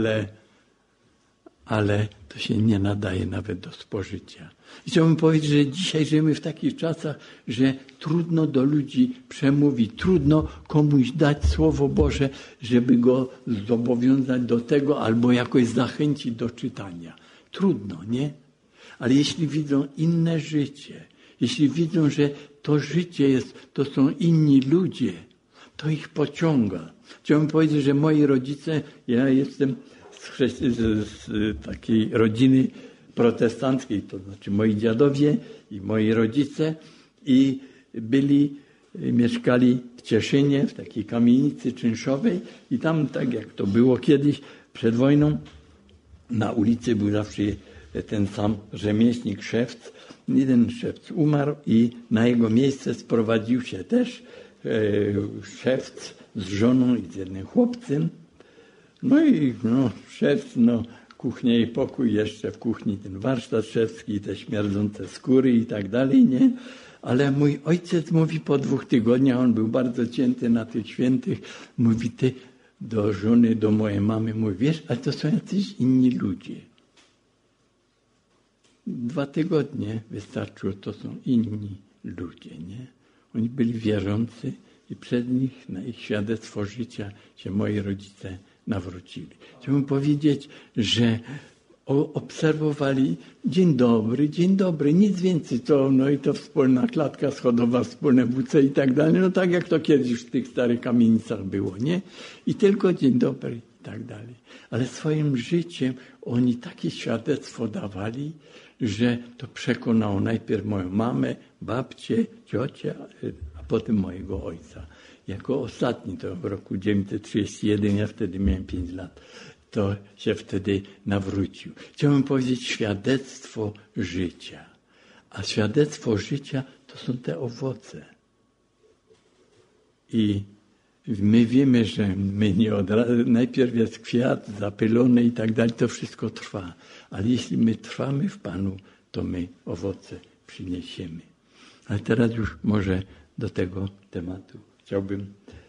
ale to się nie nadaje nawet do spożycia. I chciałbym powiedzieć, że dzisiaj żyjemy w takich czasach, że trudno do ludzi przemówić, trudno komuś dać Słowo Boże, żeby go zobowiązać do tego albo jakoś zachęcić do czytania. Trudno, nie? Ale jeśli widzą inne życie, jeśli widzą, że to życie to są inni ludzie, to ich pociąga. Chciałbym powiedzieć, że moi rodzice, ja jestem z takiej rodziny protestanckiej, to znaczy moi dziadowie i moi rodzice i mieszkali w Cieszynie, w takiej kamienicy czynszowej i tam, tak jak to było kiedyś przed wojną, na ulicy był zawsze ten sam rzemieślnik, szewc. Jeden szewc umarł i na jego miejsce sprowadził się też szewc z żoną i z jednym chłopcem. No i szewc, kuchnia i pokój, jeszcze w kuchni ten warsztat szewski, te śmierdzące skóry i tak dalej, nie? Ale mój ojciec mówi po 2 tygodniach, on był bardzo cięty na tych świętych, mówi ty do żony, do mojej mamy, mówi, wiesz, ale to są jacyś inni ludzie. 2 tygodnie wystarczyło, to są inni ludzie, nie? Oni byli wierzący, i przez nich, na ich świadectwo życia się moi rodzice nawrócili. Chciałbym powiedzieć, że obserwowali dzień dobry, nic więcej, i to wspólna klatka schodowa, wspólne WC i tak dalej, no tak jak to kiedyś w tych starych kamienicach było, nie? I tylko dzień dobry i tak dalej. Ale swoim życiem oni takie świadectwo dawali, że to przekonało najpierw moją mamę, babcię, ciocię, a potem mojego ojca. Jako ostatni, to w roku 1931, ja wtedy miałem 5 lat, to się wtedy nawrócił. Chciałbym powiedzieć świadectwo życia. A świadectwo życia to są te owoce. I my wiemy, że my nie od razu, najpierw jest kwiat zapylony i tak dalej, to wszystko trwa. Ale jeśli my trwamy w Panu, to my owoce przyniesiemy. Ale teraz już może do tego tematu chciałbym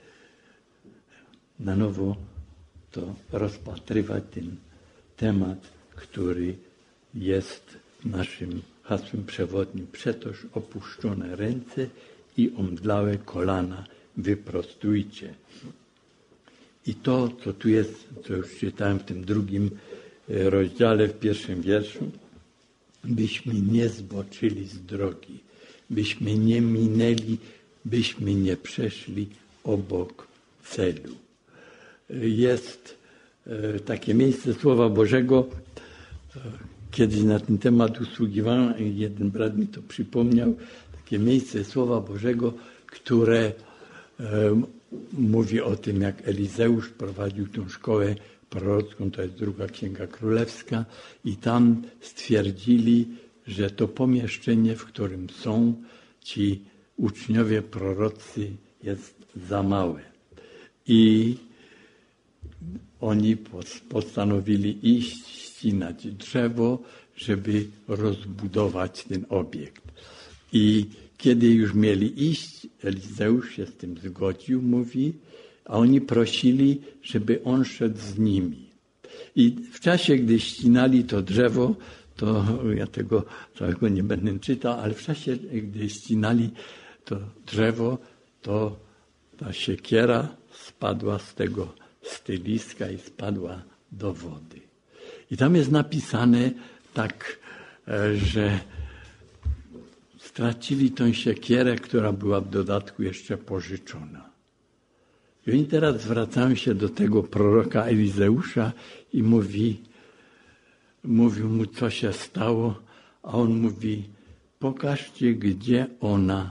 na nowo to rozpatrywać, ten temat, który jest naszym hasłem przewodnim. Przetoż opuszczone ręce i omdlałe kolana wyprostujcie. I to, co tu jest, co już czytałem w tym 2 rozdziale, w 1 wierszu, byśmy nie zboczyli z drogi, byśmy nie minęli, byśmy nie przeszli obok celu. Jest takie miejsce Słowa Bożego, kiedyś na ten temat usługiwałem, jeden brat mi to przypomniał, takie miejsce Słowa Bożego, które mówi o tym, jak Elizeusz prowadził tą szkołę prorocką, to jest 2 Księga Królewska, i tam stwierdzili, że to pomieszczenie, w którym są ci uczniowie prorocy, jest za małe. I oni postanowili iść, ścinać drzewo, żeby rozbudować ten obiekt. I kiedy już mieli iść, Elizeusz się z tym zgodził, mówi, a oni prosili, żeby on szedł z nimi. I w czasie, gdy ścinali to drzewo, to ja tego całego nie będę czytał, ale w czasie, gdy ścinali to drzewo, to ta siekiera spadła z tego styliska i spadła do wody. I tam jest napisane tak, że stracili tą siekierę, która była w dodatku jeszcze pożyczona. I oni teraz zwracają się do tego proroka Elizeusza i mówił mu, co się stało, a on mówi, pokażcie, gdzie ona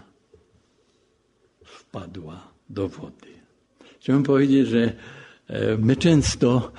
wpadła do wody. Chciałbym powiedzieć, że my często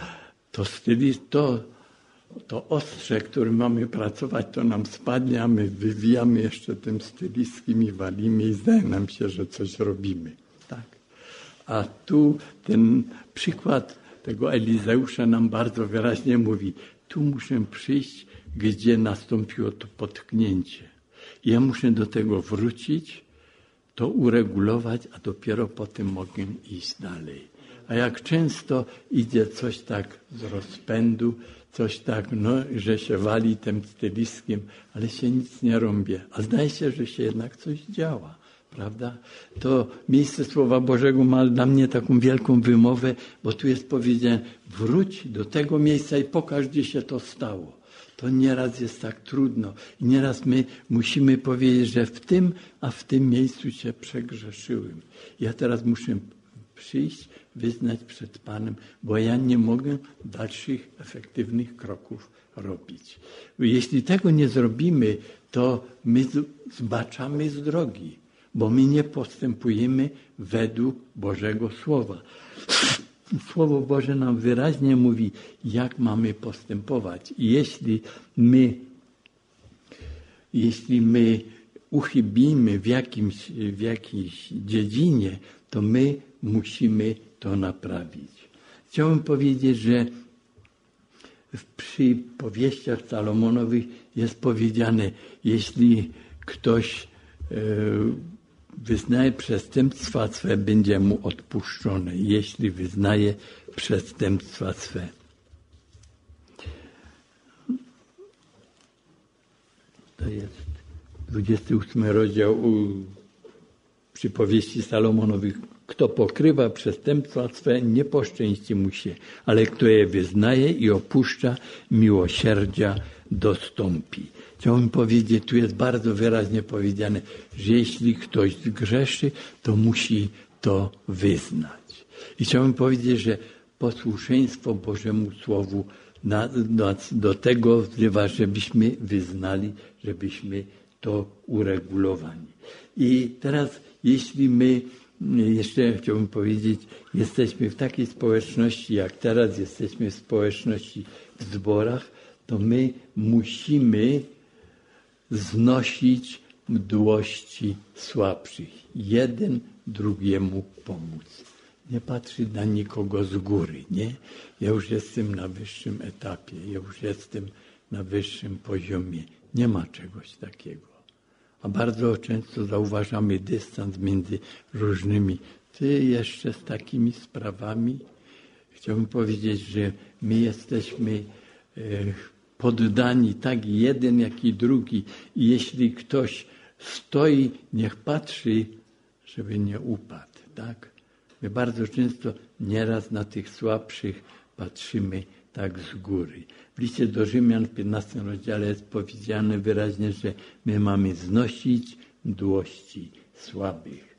to ostrze, którym mamy pracować, to nam spadnie, a my wywijamy jeszcze tym styliskiem i walimy i zdaje nam się, że coś robimy. Tak? A tu ten przykład tego Elizeusza nam bardzo wyraźnie mówi, tu muszę przyjść, gdzie nastąpiło to potknięcie. I ja muszę do tego wrócić, to uregulować, a dopiero potem mogę iść dalej. A jak często idzie coś tak z rozpędu, coś tak, że się wali tym styliskiem, ale się nic nie rąbie. A zdaje się, że się jednak coś działa, prawda? To miejsce Słowa Bożego ma dla mnie taką wielką wymowę, bo tu jest powiedziane, wróć do tego miejsca i pokaż, gdzie się to stało. To nieraz jest tak trudno i nieraz my musimy powiedzieć, że w tym miejscu się przegrzeszyłem. Ja teraz muszę przyjść, wyznać przed Panem, bo ja nie mogę dalszych efektywnych kroków robić. Jeśli tego nie zrobimy, to my zbaczamy z drogi, bo my nie postępujemy według Bożego Słowa. Słowo Boże nam wyraźnie mówi, jak mamy postępować. I jeśli my uchybimy w jakiejś dziedzinie, to my musimy to naprawić. Chciałbym powiedzieć, że przy powieściach Salomonowych jest powiedziane, jeśli ktoś wyznaje przestępstwa swe, będzie mu odpuszczone, jeśli wyznaje przestępstwa swe. To jest 28 rozdział przypowieści Salomonowych, Kto pokrywa przestępstwa swe, nie poszczęści mu się, ale kto je wyznaje i opuszcza, miłosierdzia dostąpi. Chciałbym powiedzieć, tu jest bardzo wyraźnie powiedziane, że jeśli ktoś zgrzeszy, to musi to wyznać. I chciałbym powiedzieć, że posłuszeństwo Bożemu Słowu do tego wzywa, żebyśmy wyznali, żebyśmy to uregulowali. I teraz, jeśli my, jeszcze chciałbym powiedzieć, jesteśmy w takiej społeczności, jak teraz jesteśmy w społeczności w zborach, to my musimy znosić mdłości słabszych. Jeden drugiemu pomóc. Nie patrzeć na nikogo z góry, nie? Ja już jestem na wyższym etapie, ja już jestem na wyższym poziomie. Nie ma czegoś takiego. A bardzo często zauważamy dystans między różnymi. Ty jeszcze z takimi sprawami? Chciałbym powiedzieć, że my jesteśmy poddani tak jeden, jak i drugi. I jeśli ktoś stoi, niech patrzy, żeby nie upadł, tak? My bardzo często nieraz na tych słabszych patrzymy tak z góry. W liście do Rzymian w 15 rozdziale jest powiedziane wyraźnie, że my mamy znosić mdłości słabych.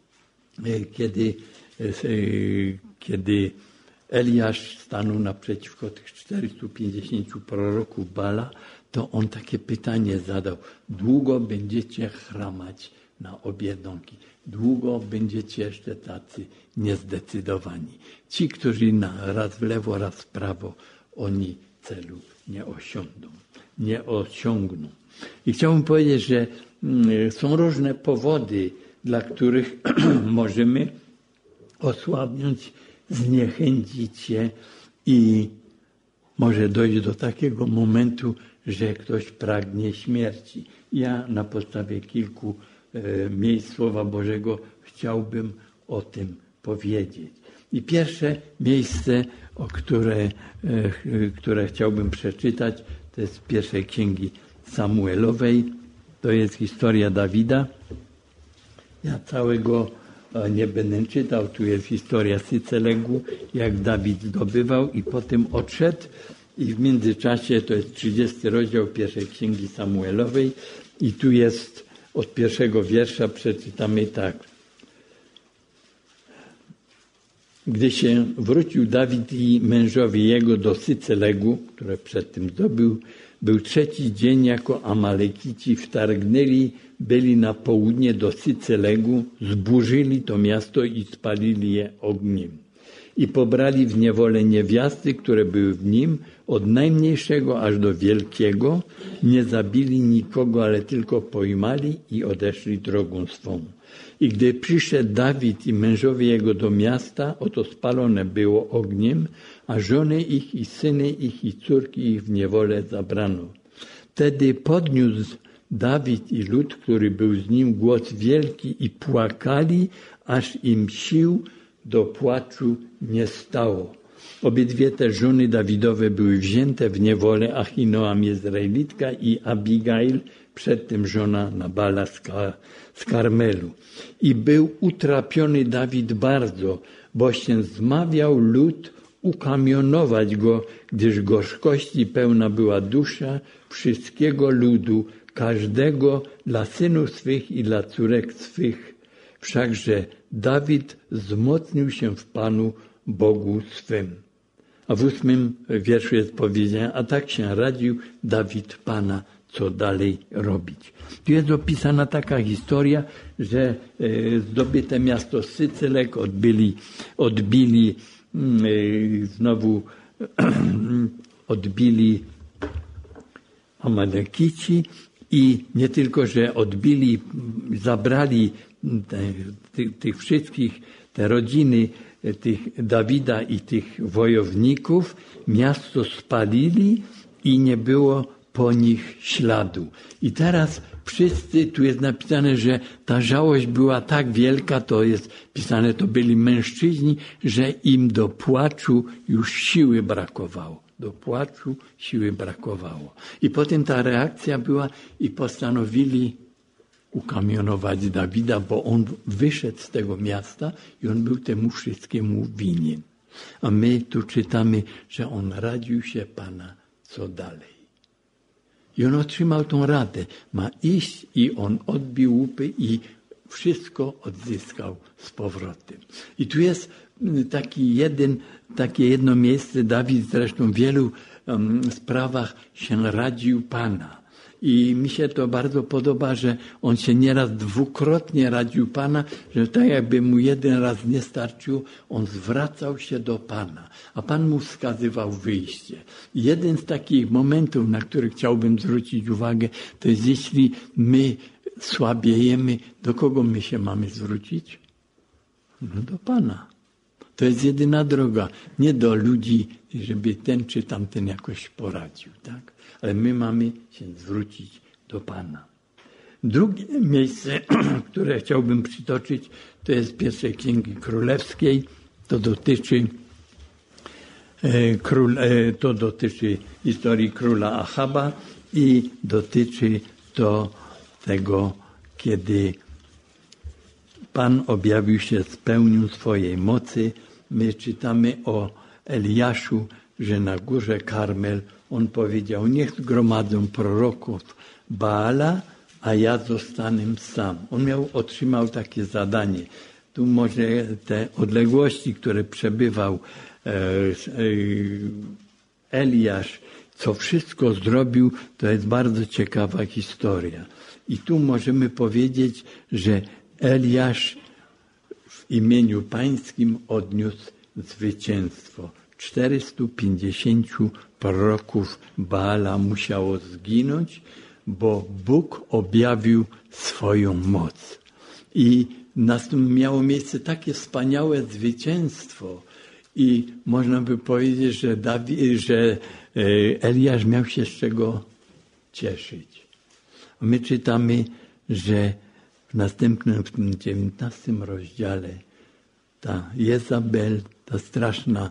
Kiedy Eliasz stanął naprzeciwko tych 450 proroków Bala, to on takie pytanie zadał. Długo będziecie chramać na obie nogi. Długo będziecie jeszcze tacy niezdecydowani. Ci, którzy raz w lewo, raz w prawo, oni celu nie osiągną. I chciałbym powiedzieć, że są różne powody, dla których możemy osłabnąć, zniechęcić się i może dojść do takiego momentu, że ktoś pragnie śmierci. Ja na podstawie kilku miejsc Słowa Bożego chciałbym o tym powiedzieć. I pierwsze miejsce, które chciałbym przeczytać, to jest z pierwszej księgi Samuelowej. To jest historia Dawida. Ja całego nie będę czytał. Tu jest historia Sycelegu, jak Dawid zdobywał i potem odszedł. I w międzyczasie, to jest 30 rozdział pierwszej księgi Samuelowej i tu jest od pierwszego wiersza przeczytamy tak. Gdy się wrócił Dawid i mężowie jego do Sycelegu, które przedtem zdobył, był trzeci dzień, jako Amalekici wtargnęli, byli na południe do Sycelegu, zburzyli to miasto i spalili je ogniem. I pobrali w niewolę niewiasty, które były w nim, od najmniejszego aż do wielkiego, nie zabili nikogo, ale tylko pojmali i odeszli drogą swą. I gdy przyszedł Dawid i mężowie jego do miasta, oto spalone było ogniem, a żony ich i syny ich i córki ich w niewolę zabrano. Wtedy podniósł Dawid i lud, który był z nim, głos wielki i płakali, aż im sił do płaczu nie stało. Obydwie te żony Dawidowe były wzięte w niewolę, Achinoam Jezreelitka i Abigail, przedtem żona Nabala z Karmelu. I był utrapiony Dawid bardzo, bo się zmawiał lud ukamionować go, gdyż gorzkości pełna była dusza wszystkiego ludu, każdego dla synów swych i dla córek swych. Wszakże Dawid wzmocnił się w Panu Bogu swym. A w 8 wierszu jest powiedziane, a tak się radził Dawid Pana, co dalej robić. Tu jest opisana taka historia, że zdobyte miasto Sycelek odbili Amalekici i nie tylko, że odbili, zabrali tych wszystkich, te rodziny tych Dawida i tych wojowników, miasto spalili i nie było po nich śladu. I teraz wszyscy, tu jest napisane, że ta żałość była tak wielka, to jest pisane, to byli mężczyźni, że im do płaczu już siły brakowało. Do płaczu siły brakowało. I potem ta reakcja była i postanowili ukamionować Dawida, bo on wyszedł z tego miasta i on był temu wszystkiemu winien. A my tu czytamy, że on radził się Pana, co dalej. I on otrzymał tą radę. Ma iść i on odbił łupy i wszystko odzyskał z powrotem. I tu jest takie jedno miejsce. Dawid zresztą w wielu sprawach się radził Pana. I mi się to bardzo podoba, że on się nieraz dwukrotnie radził Pana, że tak jakby mu jeden raz nie starczył, on zwracał się do Pana, a Pan mu wskazywał wyjście. I jeden z takich momentów, na który chciałbym zwrócić uwagę, to jest jeśli my słabiejemy, do kogo my się mamy zwrócić? No do Pana. To jest jedyna droga. Nie do ludzi, żeby ten czy tamten jakoś poradził, tak? Ale my mamy się zwrócić do Pana. Drugie miejsce, które chciałbym przytoczyć, to jest pierwszej Księgi Królewskiej. To dotyczy historii króla Achaba i dotyczy to tego, kiedy Pan objawił się z pełnią swojej mocy. My czytamy o Eliaszu, że na górze Karmel on powiedział, niech zgromadzą proroków Baala, a ja zostanę sam. On otrzymał takie zadanie. Tu może te odległości, które przebywał Eliasz, co wszystko zrobił, to jest bardzo ciekawa historia. I tu możemy powiedzieć, że Eliasz w imieniu pańskim odniósł zwycięstwo. 450 proroków Baala musiało zginąć, bo Bóg objawił swoją moc. I miało miejsce takie wspaniałe zwycięstwo i można by powiedzieć, że Eliasz miał się z czego cieszyć. My czytamy, że w następnym, w tym 19 rozdziale ta Jezabel, ta straszna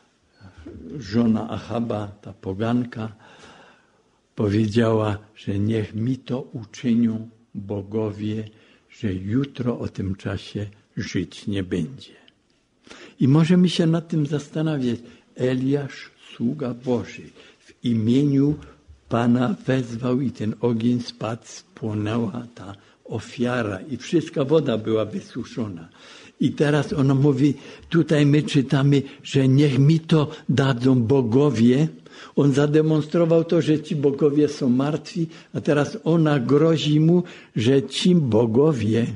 żona Achaba, ta poganka, powiedziała, że niech mi to uczynią bogowie, że jutro o tym czasie żyć nie będzie. I możemy się nad tym zastanawiać. Eliasz, sługa Boży, w imieniu Pana wezwał i ten ogień spadł, spłonęła ta ofiara i wszystka woda była wysuszona. I teraz ona mówi, tutaj my czytamy, że niech mi to dadzą bogowie. On zademonstrował to, że ci bogowie są martwi, a teraz ona grozi mu, że ci bogowie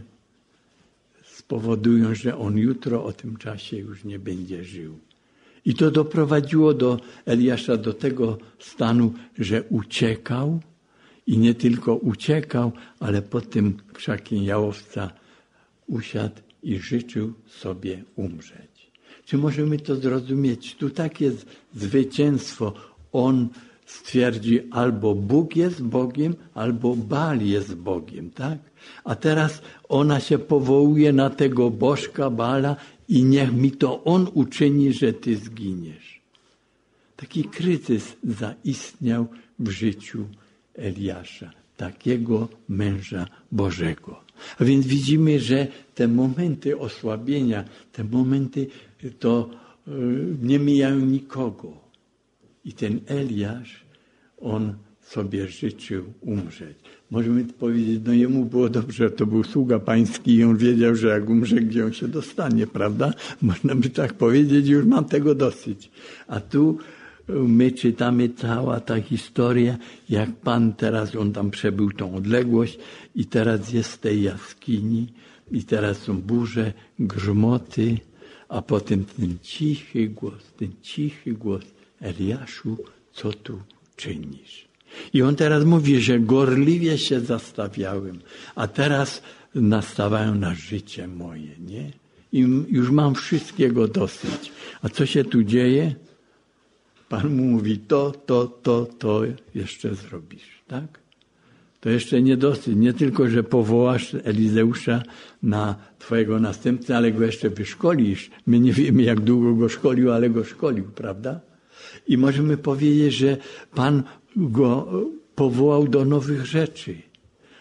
spowodują, że on jutro o tym czasie już nie będzie żył. I to doprowadziło do Eliasza do tego stanu, że uciekał i nie tylko uciekał, ale pod tym krzakiem jałowca usiadł i życzył sobie umrzeć. Czy możemy to zrozumieć? Tu takie zwycięstwo. On stwierdzi, albo Bóg jest Bogiem, albo Baal jest Bogiem, tak? A teraz ona się powołuje na tego bożka Baala i niech mi to on uczyni, że ty zginiesz. Taki kryzys zaistniał w życiu Eliasza, takiego męża Bożego. A więc widzimy, że te momenty osłabienia, te momenty to nie mijają nikogo. I ten Eliasz, on sobie życzył umrzeć. Możemy powiedzieć, no jemu było dobrze, to był sługa pański i on wiedział, że jak umrze, gdzie on się dostanie, prawda? Można by tak powiedzieć, już mam tego dosyć. A tu my czytamy cała ta historia, jak Pan teraz, on tam przebył tą odległość i teraz jest w tej jaskini i teraz są burze, grzmoty, a potem ten cichy głos, Eliaszu, co tu czynisz? I on teraz mówi, że gorliwie się zastawiałem, a teraz nastawają na życie moje, nie? I już mam wszystkiego dosyć. A co się tu dzieje? Pan mu mówi, to jeszcze zrobisz, tak? To jeszcze nie dosyć. Nie tylko, że powołasz Elizeusza na twojego następcę, ale go jeszcze wyszkolisz. My nie wiemy, jak długo go szkolił, ale go szkolił, prawda? I możemy powiedzieć, że Pan go powołał do nowych rzeczy.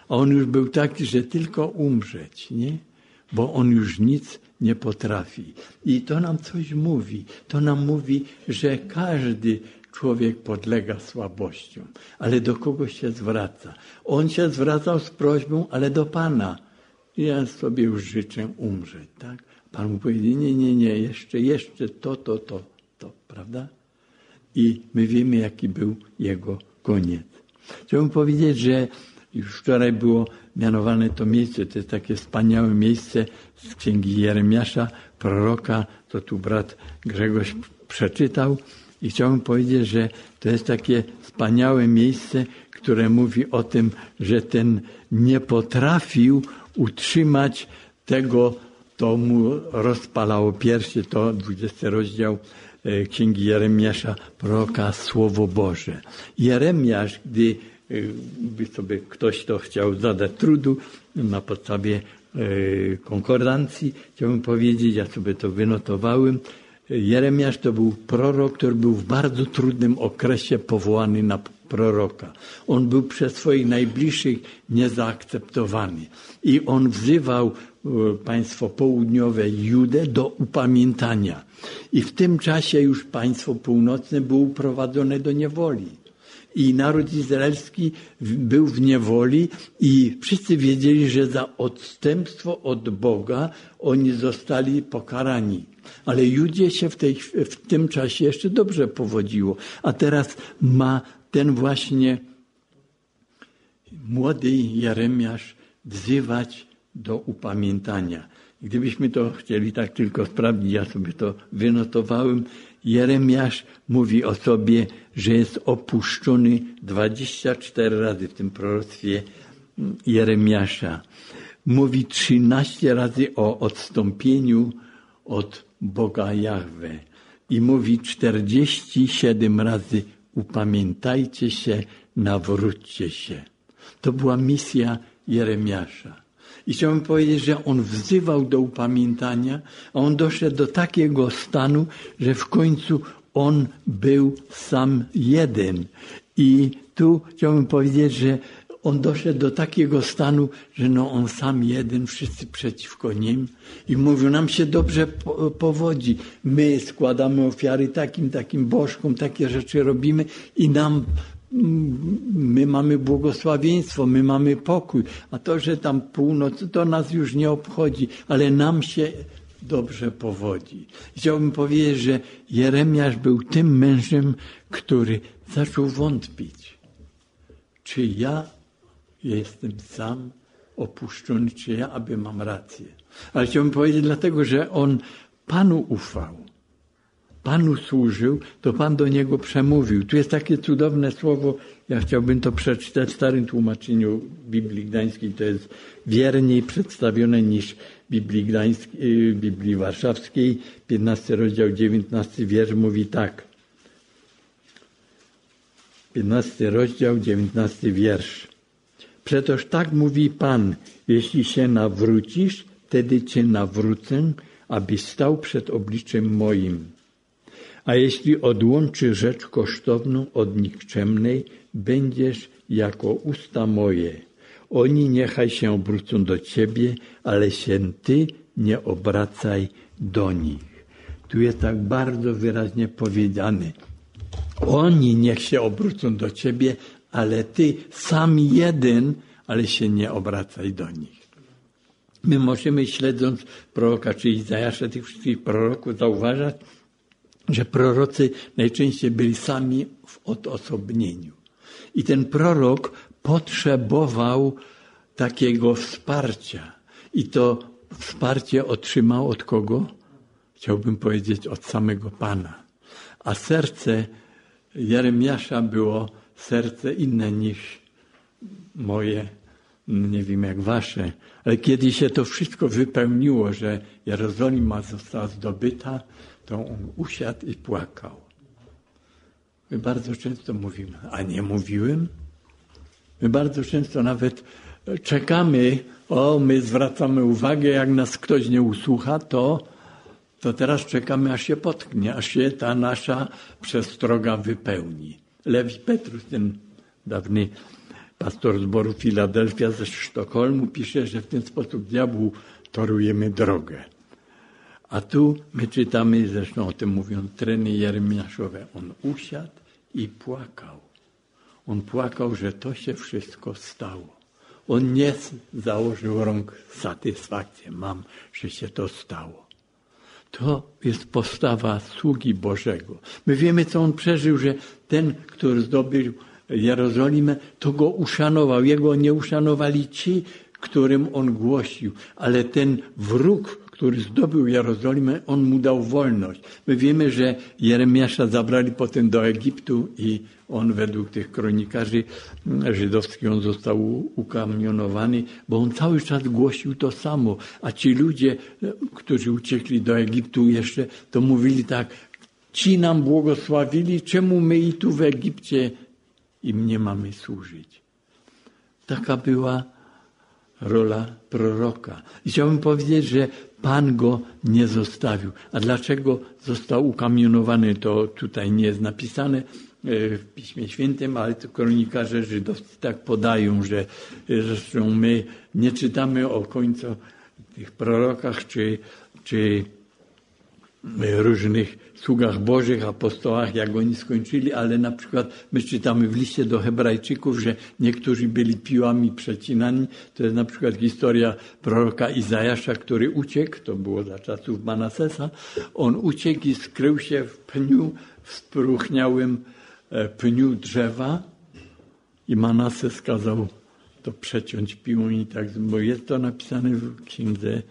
a on już był taki, że tylko umrzeć, nie? Bo on już nic nie potrafi. I to nam coś mówi. To nam mówi, że każdy człowiek podlega słabościom, ale do kogo się zwraca? On się zwracał z prośbą, ale do Pana. Ja sobie już życzę umrzeć, tak? Pan mu powiedzie, nie, jeszcze to, prawda? I my wiemy, jaki był jego koniec. Chciałbym powiedzieć, że już wczoraj było mianowane to miejsce, to jest takie wspaniałe miejsce z księgi Jeremiasza, proroka, to tu brat Grzegorz przeczytał i chciałbym powiedzieć, że to jest takie wspaniałe miejsce, które mówi o tym, że ten nie potrafił utrzymać tego, to mu rozpalało piersi, to 20 rozdział księgi Jeremiasza, proroka, Słowo Boże. Jeremiasz, gdy by sobie ktoś to chciał zadać trudu na podstawie konkordancji, chciałbym powiedzieć, ja sobie to wynotowałem, Jeremiasz to był prorok, który był w bardzo trudnym okresie powołany na proroka. On był przez swoich najbliższych niezaakceptowany. I on wzywał państwo południowe Judę do upamiętania. I w tym czasie już państwo północne było uprowadzone do niewoli. I naród izraelski był w niewoli i wszyscy wiedzieli, że za odstępstwo od Boga oni zostali pokarani. Ale Judzie się w tym czasie jeszcze dobrze powodziło. A teraz ma ten właśnie młody Jeremiasz wzywać do upamiętania. Gdybyśmy to chcieli tak tylko sprawdzić, ja sobie to wynotowałem, Jeremiasz mówi o sobie, że jest opuszczony 24 razy w tym proroctwie Jeremiasza. Mówi 13 razy o odstąpieniu od Boga Jahwe i mówi 47 razy upamiętajcie się, nawróćcie się. To była misja Jeremiasza. I chciałbym powiedzieć, że on wzywał do upamiętania, a on doszedł do takiego stanu, że w końcu on był sam jeden. I tu chciałbym powiedzieć, że on doszedł do takiego stanu, że on sam jeden, wszyscy przeciwko nim. I mówił, nam się dobrze powodzi. My składamy ofiary takim bożkom, takie rzeczy robimy i my mamy błogosławieństwo, my mamy pokój. A to, że tam północ, to nas już nie obchodzi, ale nam się dobrze powodzi. Chciałbym powiedzieć, że Jeremiasz był tym mężem, który zaczął wątpić. Czy ja jestem sam opuszczony, czy ja aby mam rację. Ale chciałbym powiedzieć dlatego, że on Panu ufał. Panu służył, to Pan do niego przemówił. Tu jest takie cudowne słowo, ja chciałbym to przeczytać w starym tłumaczeniu Biblii Gdańskiej. To jest wierniej przedstawione niż Biblii Warszawskiej. 15 rozdział, 19 wiersz mówi tak. 15 rozdział, 19 wiersz. Przetoż tak mówi Pan, jeśli się nawrócisz, wtedy cię nawrócę, abyś stał przed obliczem moim. A jeśli odłączysz rzecz kosztowną od nikczemnej, będziesz jako usta moje. Oni niechaj się obrócą do ciebie, ale się ty nie obracaj do nich. Tu jest tak bardzo wyraźnie powiedziane. Oni niech się obrócą do ciebie, ale ty sam jeden, ale się nie obracaj do nich. My możemy, śledząc proroka, czy Izajasza, tych wszystkich proroków, zauważać, że prorocy najczęściej byli sami w odosobnieniu. I ten prorok potrzebował takiego wsparcia. I to wsparcie otrzymał od kogo? Chciałbym powiedzieć od samego Pana. A serce Jeremiasza było serce inne niż moje, nie wiem jak wasze, ale kiedy się to wszystko wypełniło, że Jerozolima została zdobyta, to on usiadł i płakał. My bardzo często mówimy, a nie mówiłem? My bardzo często nawet czekamy, my zwracamy uwagę, jak nas ktoś nie usłucha, to teraz czekamy, aż się potknie, aż się ta nasza przestroga wypełni. Lewi Petrus, ten dawny pastor zboru Filadelfia ze Sztokholmu, pisze, że w ten sposób diabłu torujemy drogę. A tu my czytamy, zresztą o tym mówią treny jeremiaszowe, on usiadł i płakał. On płakał, że to się wszystko stało. On nie założył rąk, satysfakcję mam, że się to stało. To jest postawa sługi Bożego. My wiemy, co on przeżył, że ten, który zdobył Jerozolimę, to go uszanował. Jego nie uszanowali ci, którym on głosił, ale ten wróg, który zdobył Jerozolimę, on mu dał wolność. My wiemy, że Jeremiasza zabrali potem do Egiptu i on według tych kronikarzy żydowskich on został ukamionowany, bo on cały czas głosił to samo. A ci ludzie, którzy uciekli do Egiptu jeszcze, to mówili tak, ci nam błogosławili, czemu my i tu w Egipcie im nie mamy służyć. Taka była rola proroka. I chciałbym powiedzieć, że Pan go nie zostawił. A dlaczego został ukamionowany, to tutaj nie jest napisane w Piśmie Świętym, ale to kronikarze żydowscy tak podają, że zresztą my nie czytamy o końcu tych prorokach czy różnych sługach Bożych, apostołach, jak oni skończyli, ale na przykład my czytamy w liście do Hebrajczyków, że niektórzy byli piłami przecinani. To jest na przykład historia proroka Izajasza, który uciekł, to było za czasów Manasesa. On uciekł i skrył się w pniu, w spróchniałym pniu drzewa i Manases kazał to przeciąć piłą i tak, bo jest to napisane w księdze,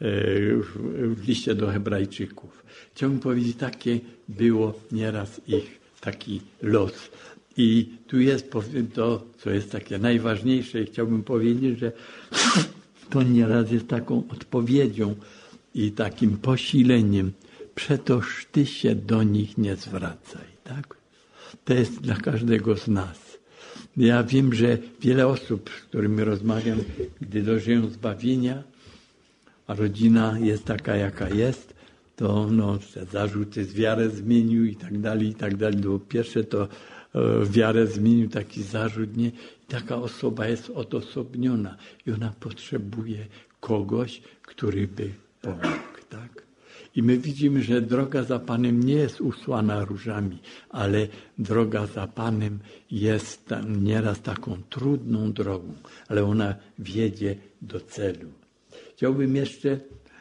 w liście do Hebrajczyków. Chciałbym powiedzieć, takie było nieraz ich taki los. I tu jest to, co jest takie najważniejsze i chciałbym powiedzieć, że to nieraz jest taką odpowiedzią i takim posileniem. Przetoż ty się do nich nie zwracaj, tak? To jest dla każdego z nas. Ja wiem, że wiele osób, z którymi rozmawiam, gdy dożyją zbawienia, a rodzina jest taka, jaka jest, to te zarzuty z wiarę zmienił i tak dalej. Bo pierwsze to wiarę zmienił taki zarzut, nie? I taka osoba jest odosobniona i ona potrzebuje kogoś, który by pomógł, tak? I my widzimy, że droga za Panem nie jest usłana różami, ale droga za Panem jest nieraz taką trudną drogą, ale ona wiedzie do celu. Chciałbym jeszcze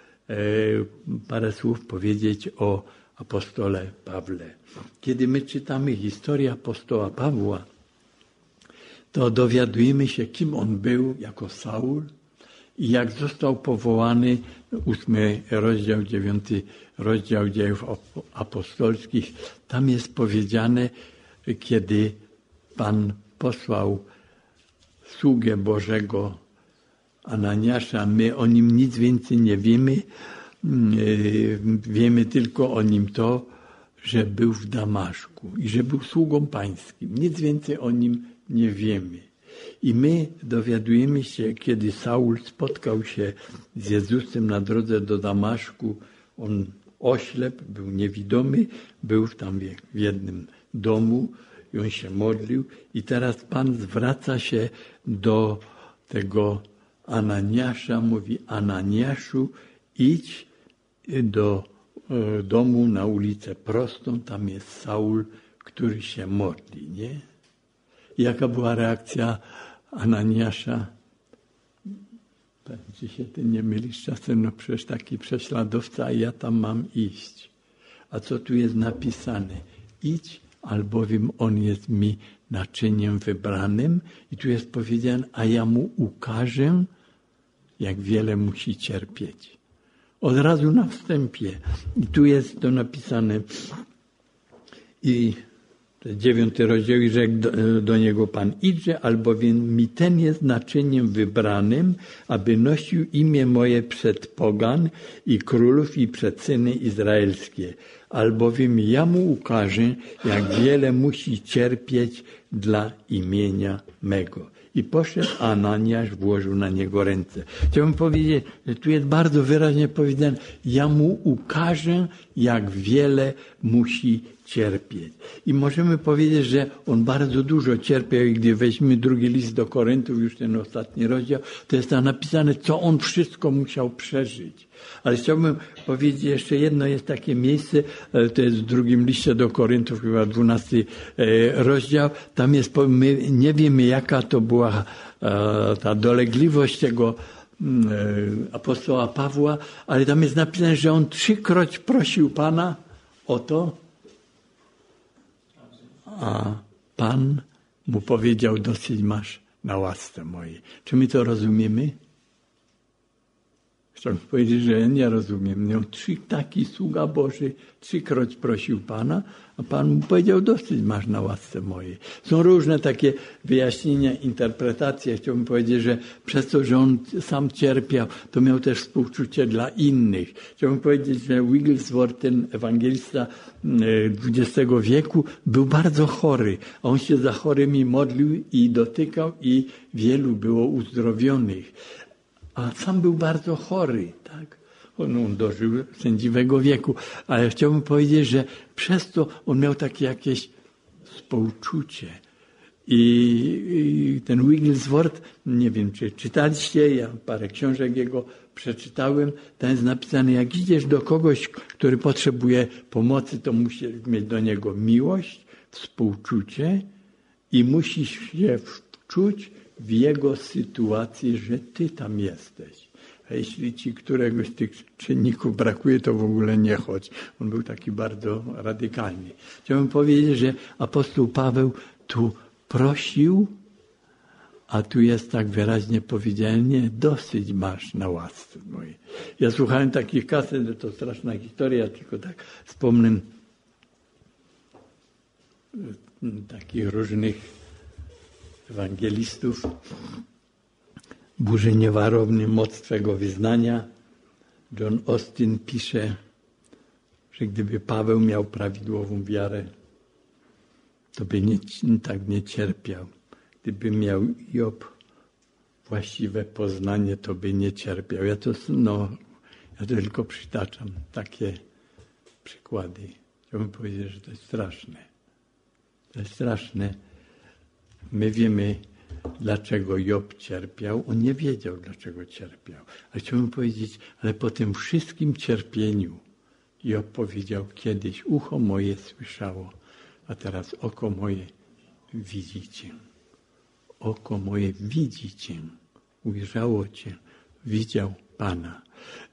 parę słów powiedzieć o apostole Pawle. Kiedy my czytamy historię apostoła Pawła, to dowiadujemy się, kim on był jako Saul i jak został powołany, 8 rozdział, 9 rozdział Dziejów Apostolskich. Tam jest powiedziane, kiedy Pan posłał sługę Bożego Ananiasza, my o nim nic więcej nie wiemy. Wiemy tylko o nim to, że był w Damaszku i że był sługą pańskim. Nic więcej o nim nie wiemy. I my dowiadujemy się, kiedy Saul spotkał się z Jezusem na drodze do Damaszku, on oślep, był niewidomy, był tam w jednym domu i on się modlił. I teraz Pan zwraca się do tego Ananiasza, mówi: Ananiaszu, idź do domu na ulicę Prostą, tam jest Saul, który się modli, nie? I jaka była reakcja Ananiasza? Czy się ty nie mylisz czasem? No przecież taki prześladowca, a ja tam mam iść. A co tu jest napisane? Idź, albowiem on jest mi naczyniem wybranym. I tu jest powiedziane, a ja mu ukażę, jak wiele musi cierpieć. Od razu na wstępie. I tu jest to napisane. I 9 rozdział, i rzekł do niego Pan: idźże, albowiem mi ten jest naczyniem wybranym, aby nosił imię moje przed pogan i królów i przed syny izraelskie. Albowiem ja mu ukażę, jak wiele musi cierpieć dla imienia mego. I poszedł, a Ananiasz włożył na niego ręce. Chciałbym powiedzieć, że tu jest bardzo wyraźnie powiedziane, ja mu ukażę, jak wiele musi cierpieć. I możemy powiedzieć, że on bardzo dużo cierpiał i gdy weźmiemy drugi list do Koryntów, już ten ostatni rozdział, to jest tam napisane, co on wszystko musiał przeżyć. Ale chciałbym powiedzieć jeszcze jedno, jest takie miejsce, to jest w drugim liście do Koryntów, chyba 12 rozdział, tam jest, my nie wiemy jaka to była ta dolegliwość tego apostoła Pawła, ale tam jest napisane, że on 3-kroć prosił Pana o to, a Pan mu powiedział, dosyć masz na łasce mojej. Czy my to rozumiemy? Chciałbym powiedzieć, że nie rozumiem. Taki sługa Boży 3-kroć prosił Pana, a Pan mu powiedział, dosyć masz na łasce mojej. Są różne takie wyjaśnienia, interpretacje. Chciałbym powiedzieć, że przez to, że on sam cierpiał, to miał też współczucie dla innych. Chciałbym powiedzieć, że Wigglesworth, ten ewangelista XX wieku, był bardzo chory. A on się za chorymi modlił i dotykał i wielu było uzdrowionych. A sam był bardzo chory, tak? On dożył sędziwego wieku. Ale chciałbym powiedzieć, że przez to on miał takie jakieś współczucie. I ten Wigglesworth, nie wiem, czy czytaliście, ja parę książek jego przeczytałem, tam jest napisane, jak idziesz do kogoś, który potrzebuje pomocy, to musisz mieć do niego miłość, współczucie i musisz się wczuć w jego sytuacji, że ty tam jesteś. A jeśli ci któregoś z tych czynników brakuje, to w ogóle nie chodź. On był taki bardzo radykalny. Chciałbym powiedzieć, że apostoł Paweł tu prosił, a tu jest tak wyraźnie powiedziane, dosyć masz na łasce mojej. Ja słuchałem takich kaset, to straszna historia, tylko tak wspomnę takich różnych ewangelistów. Burzy niewarowny moc Twego wyznania. John Austin pisze, że gdyby Paweł miał prawidłową wiarę, to by tak nie cierpiał. Gdyby miał Job właściwe poznanie, to by nie cierpiał. Ja to tylko przytaczam takie przykłady. Chciałbym powiedzieć, że to jest straszne. To jest straszne. My wiemy, dlaczego Job cierpiał. On nie wiedział, dlaczego cierpiał. Ale chciałbym powiedzieć, ale po tym wszystkim cierpieniu Job powiedział kiedyś, ucho moje słyszało, a teraz oko moje widzi Cię. Oko moje widzi Cię. Ujrzało Cię. Widział Pana.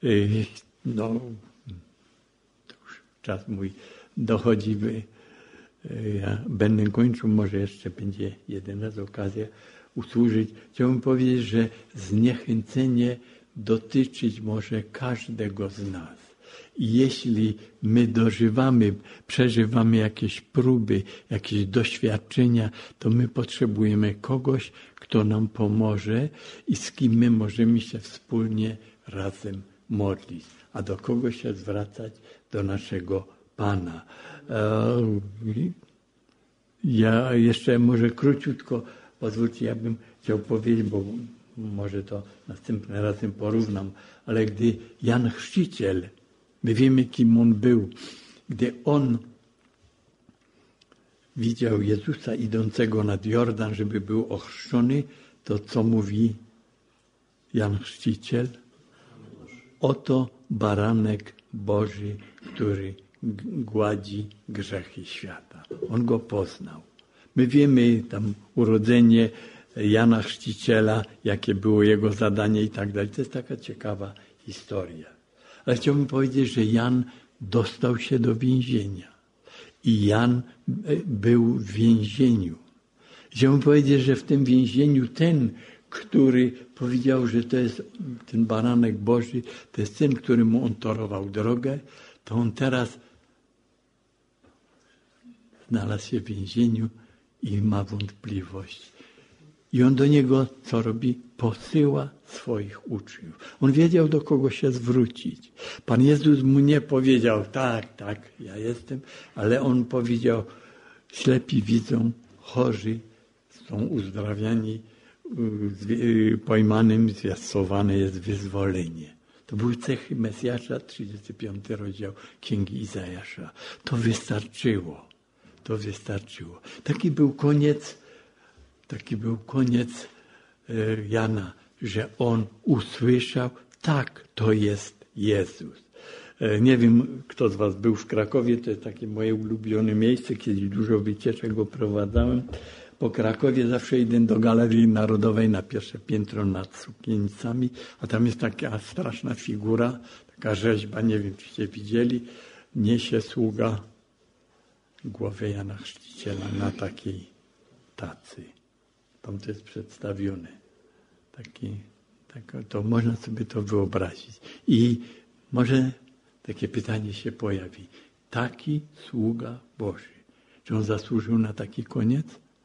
To już czas mój dochodzi. Ja będę kończył, może jeszcze będzie jeden raz okazja usłużyć. Chciałbym powiedzieć, że zniechęcenie dotyczyć może każdego z nas. I jeśli my przeżywamy jakieś próby, jakieś doświadczenia, to my potrzebujemy kogoś, kto nam pomoże i z kim my możemy się wspólnie razem modlić. A do kogo się zwracać? Do naszego Pana. Ja jeszcze może króciutko, pozwólcie, ja bym chciał powiedzieć, bo może to następnym razem porównam, ale gdy Jan Chrzciciel, my wiemy, kim on był, gdy on widział Jezusa idącego nad Jordan, żeby był ochrzczony, to co mówi Jan Chrzciciel? Oto baranek Boży, który gładzi grzechy świata. On go poznał. My wiemy tam urodzenie Jana Chrzciciela, jakie było jego zadanie i tak dalej. To jest taka ciekawa historia. Ale chciałbym powiedzieć, że Jan dostał się do więzienia. I Jan był w więzieniu. Chciałbym powiedzieć, że w tym więzieniu ten, który powiedział, że to jest ten baranek Boży, to jest ten, który mu on torował drogę, to on teraz znalazł się w więzieniu i ma wątpliwość. I on do niego, co robi? Posyła swoich uczniów. On wiedział, do kogo się zwrócić. Pan Jezus mu nie powiedział, tak, ja jestem, ale on powiedział, ślepi widzą, chorzy są uzdrawiani, pojmanym zwiastowane jest wyzwolenie. To były cechy Mesjasza, 35 rozdział Księgi Izajasza. To wystarczyło. Taki był koniec Jana, że on usłyszał, tak, to jest Jezus. Nie wiem, kto z was był w Krakowie, to jest takie moje ulubione miejsce, kiedyś dużo wycieczek prowadzałem. Po Krakowie zawsze idę do Galerii Narodowej na pierwsze piętro nad Sukienicami, a tam jest taka straszna figura, taka rzeźba, nie wiem, czyście widzieli, niesie sługa głowę Jana Chrzciciela na takiej tacy. Tam to jest przedstawione. To można sobie to wyobrazić. I może takie pytanie się pojawi. Taki sługa Boży. Czy on zasłużył na taki koniec?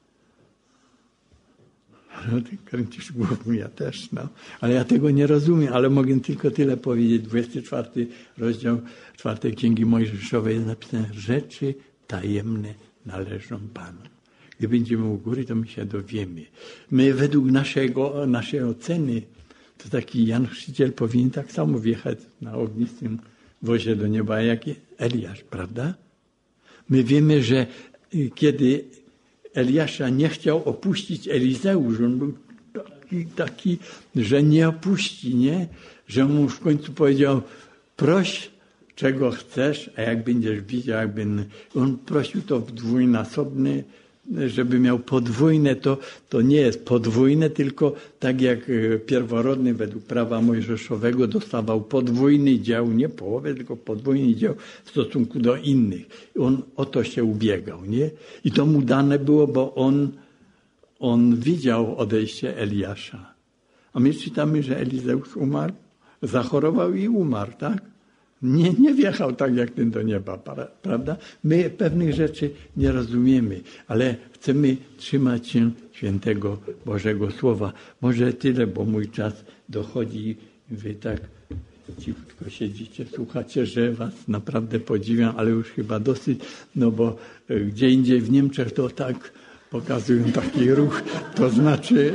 No, ty kręcisz głową, ja też, no. Ale ja tego nie rozumiem, ale mogę tylko tyle powiedzieć. 24 rozdział 4 Księgi Mojżeszowej jest napisane: rzeczy tajemne należą Panu. Gdy będziemy u góry, to my się dowiemy. My według naszej oceny, to taki Jan Chrzciciel powinien tak samo wjechać na ognistym wozie do nieba, jak Eliasz, prawda? My wiemy, że kiedy Eliasza nie chciał opuścić Elizeusz, on był taki, że nie opuści, nie? Że mu w końcu powiedział: proś, czego chcesz, a jak będziesz widział, on prosił to w dwójnasobny, żeby miał podwójne, to nie jest podwójne, tylko tak jak pierworodny według prawa mojżeszowego dostawał podwójny dział, nie połowę, tylko podwójny dział w stosunku do innych. On o to się ubiegał, nie? I to mu dane było, bo on widział odejście Eliasza. A my czytamy, że Elizeusz umarł, zachorował i umarł, tak? Nie wjechał tak jak ten do nieba, prawda? My pewnych rzeczy nie rozumiemy, ale chcemy trzymać się świętego Bożego Słowa. Może tyle, bo mój czas dochodzi. Wy tak cichutko siedzicie, słuchacie, że was naprawdę podziwiam, ale już chyba dosyć, no bo gdzie indziej w Niemczech to tak pokazują taki ruch, to znaczy,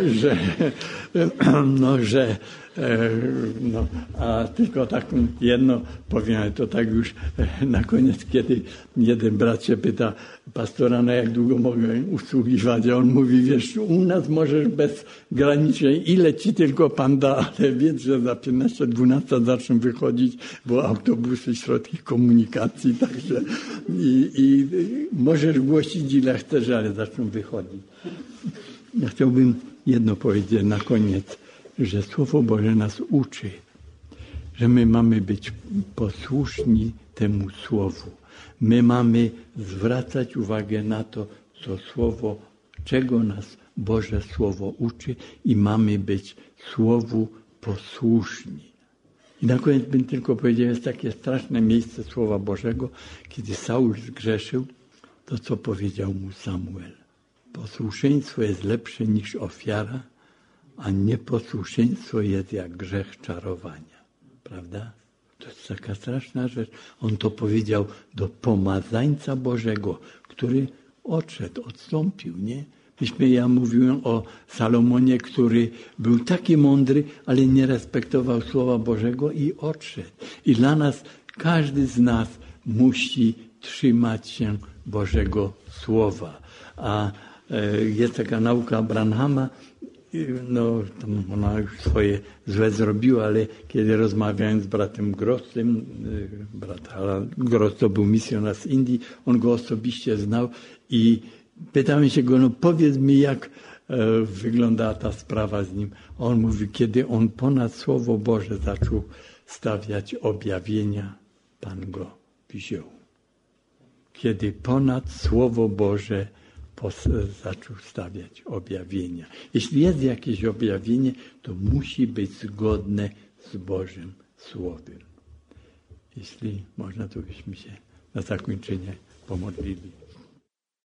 a tylko tak jedno powiem, ale to tak już na koniec, kiedy jeden brat się pyta pastora, no jak długo mogę usługiwać, a on mówi: wiesz, u nas możesz bezgranicznie, ile ci tylko Pan da, ale wiedz, że za 15-12 zaczną wychodzić, bo autobusy, środki komunikacji, także i możesz głosić ile chcesz, ale zaczną wychodzić. Ja chciałbym jedno powiedzieć na koniec, że Słowo Boże nas uczy, że my mamy być posłuszni temu Słowu. My mamy zwracać uwagę na to, czego nas Boże Słowo uczy, i mamy być Słowu posłuszni. I na koniec bym tylko powiedział, jest takie straszne miejsce Słowa Bożego, kiedy Saul zgrzeszył, to co powiedział mu Samuel. Posłuszeństwo jest lepsze niż ofiara, a nieposłuszeństwo jest jak grzech czarowania. Prawda? To jest taka straszna rzecz. On to powiedział do pomazańca Bożego, który odszedł, odstąpił, nie? Ja mówiłem o Salomonie, który był taki mądry, ale nie respektował Słowa Bożego i odszedł. I dla nas, każdy z nas musi trzymać się Bożego Słowa. A jest taka nauka Branhama, no tam ona już swoje złe zrobiła, ale kiedy rozmawiałem z bratem Grossem, brat Gross to był misjonarz z Indii, on go osobiście znał i pytałem się go, no powiedz mi, jak wyglądała ta sprawa z nim. On mówi, kiedy on ponad Słowo Boże zaczął stawiać objawienia, Pan go wziął. Kiedy ponad Słowo Boże zaczął stawiać objawienia. Jeśli jest jakieś objawienie, to musi być zgodne z Bożym Słowem. Jeśli można, to byśmy się na zakończenie pomodlili.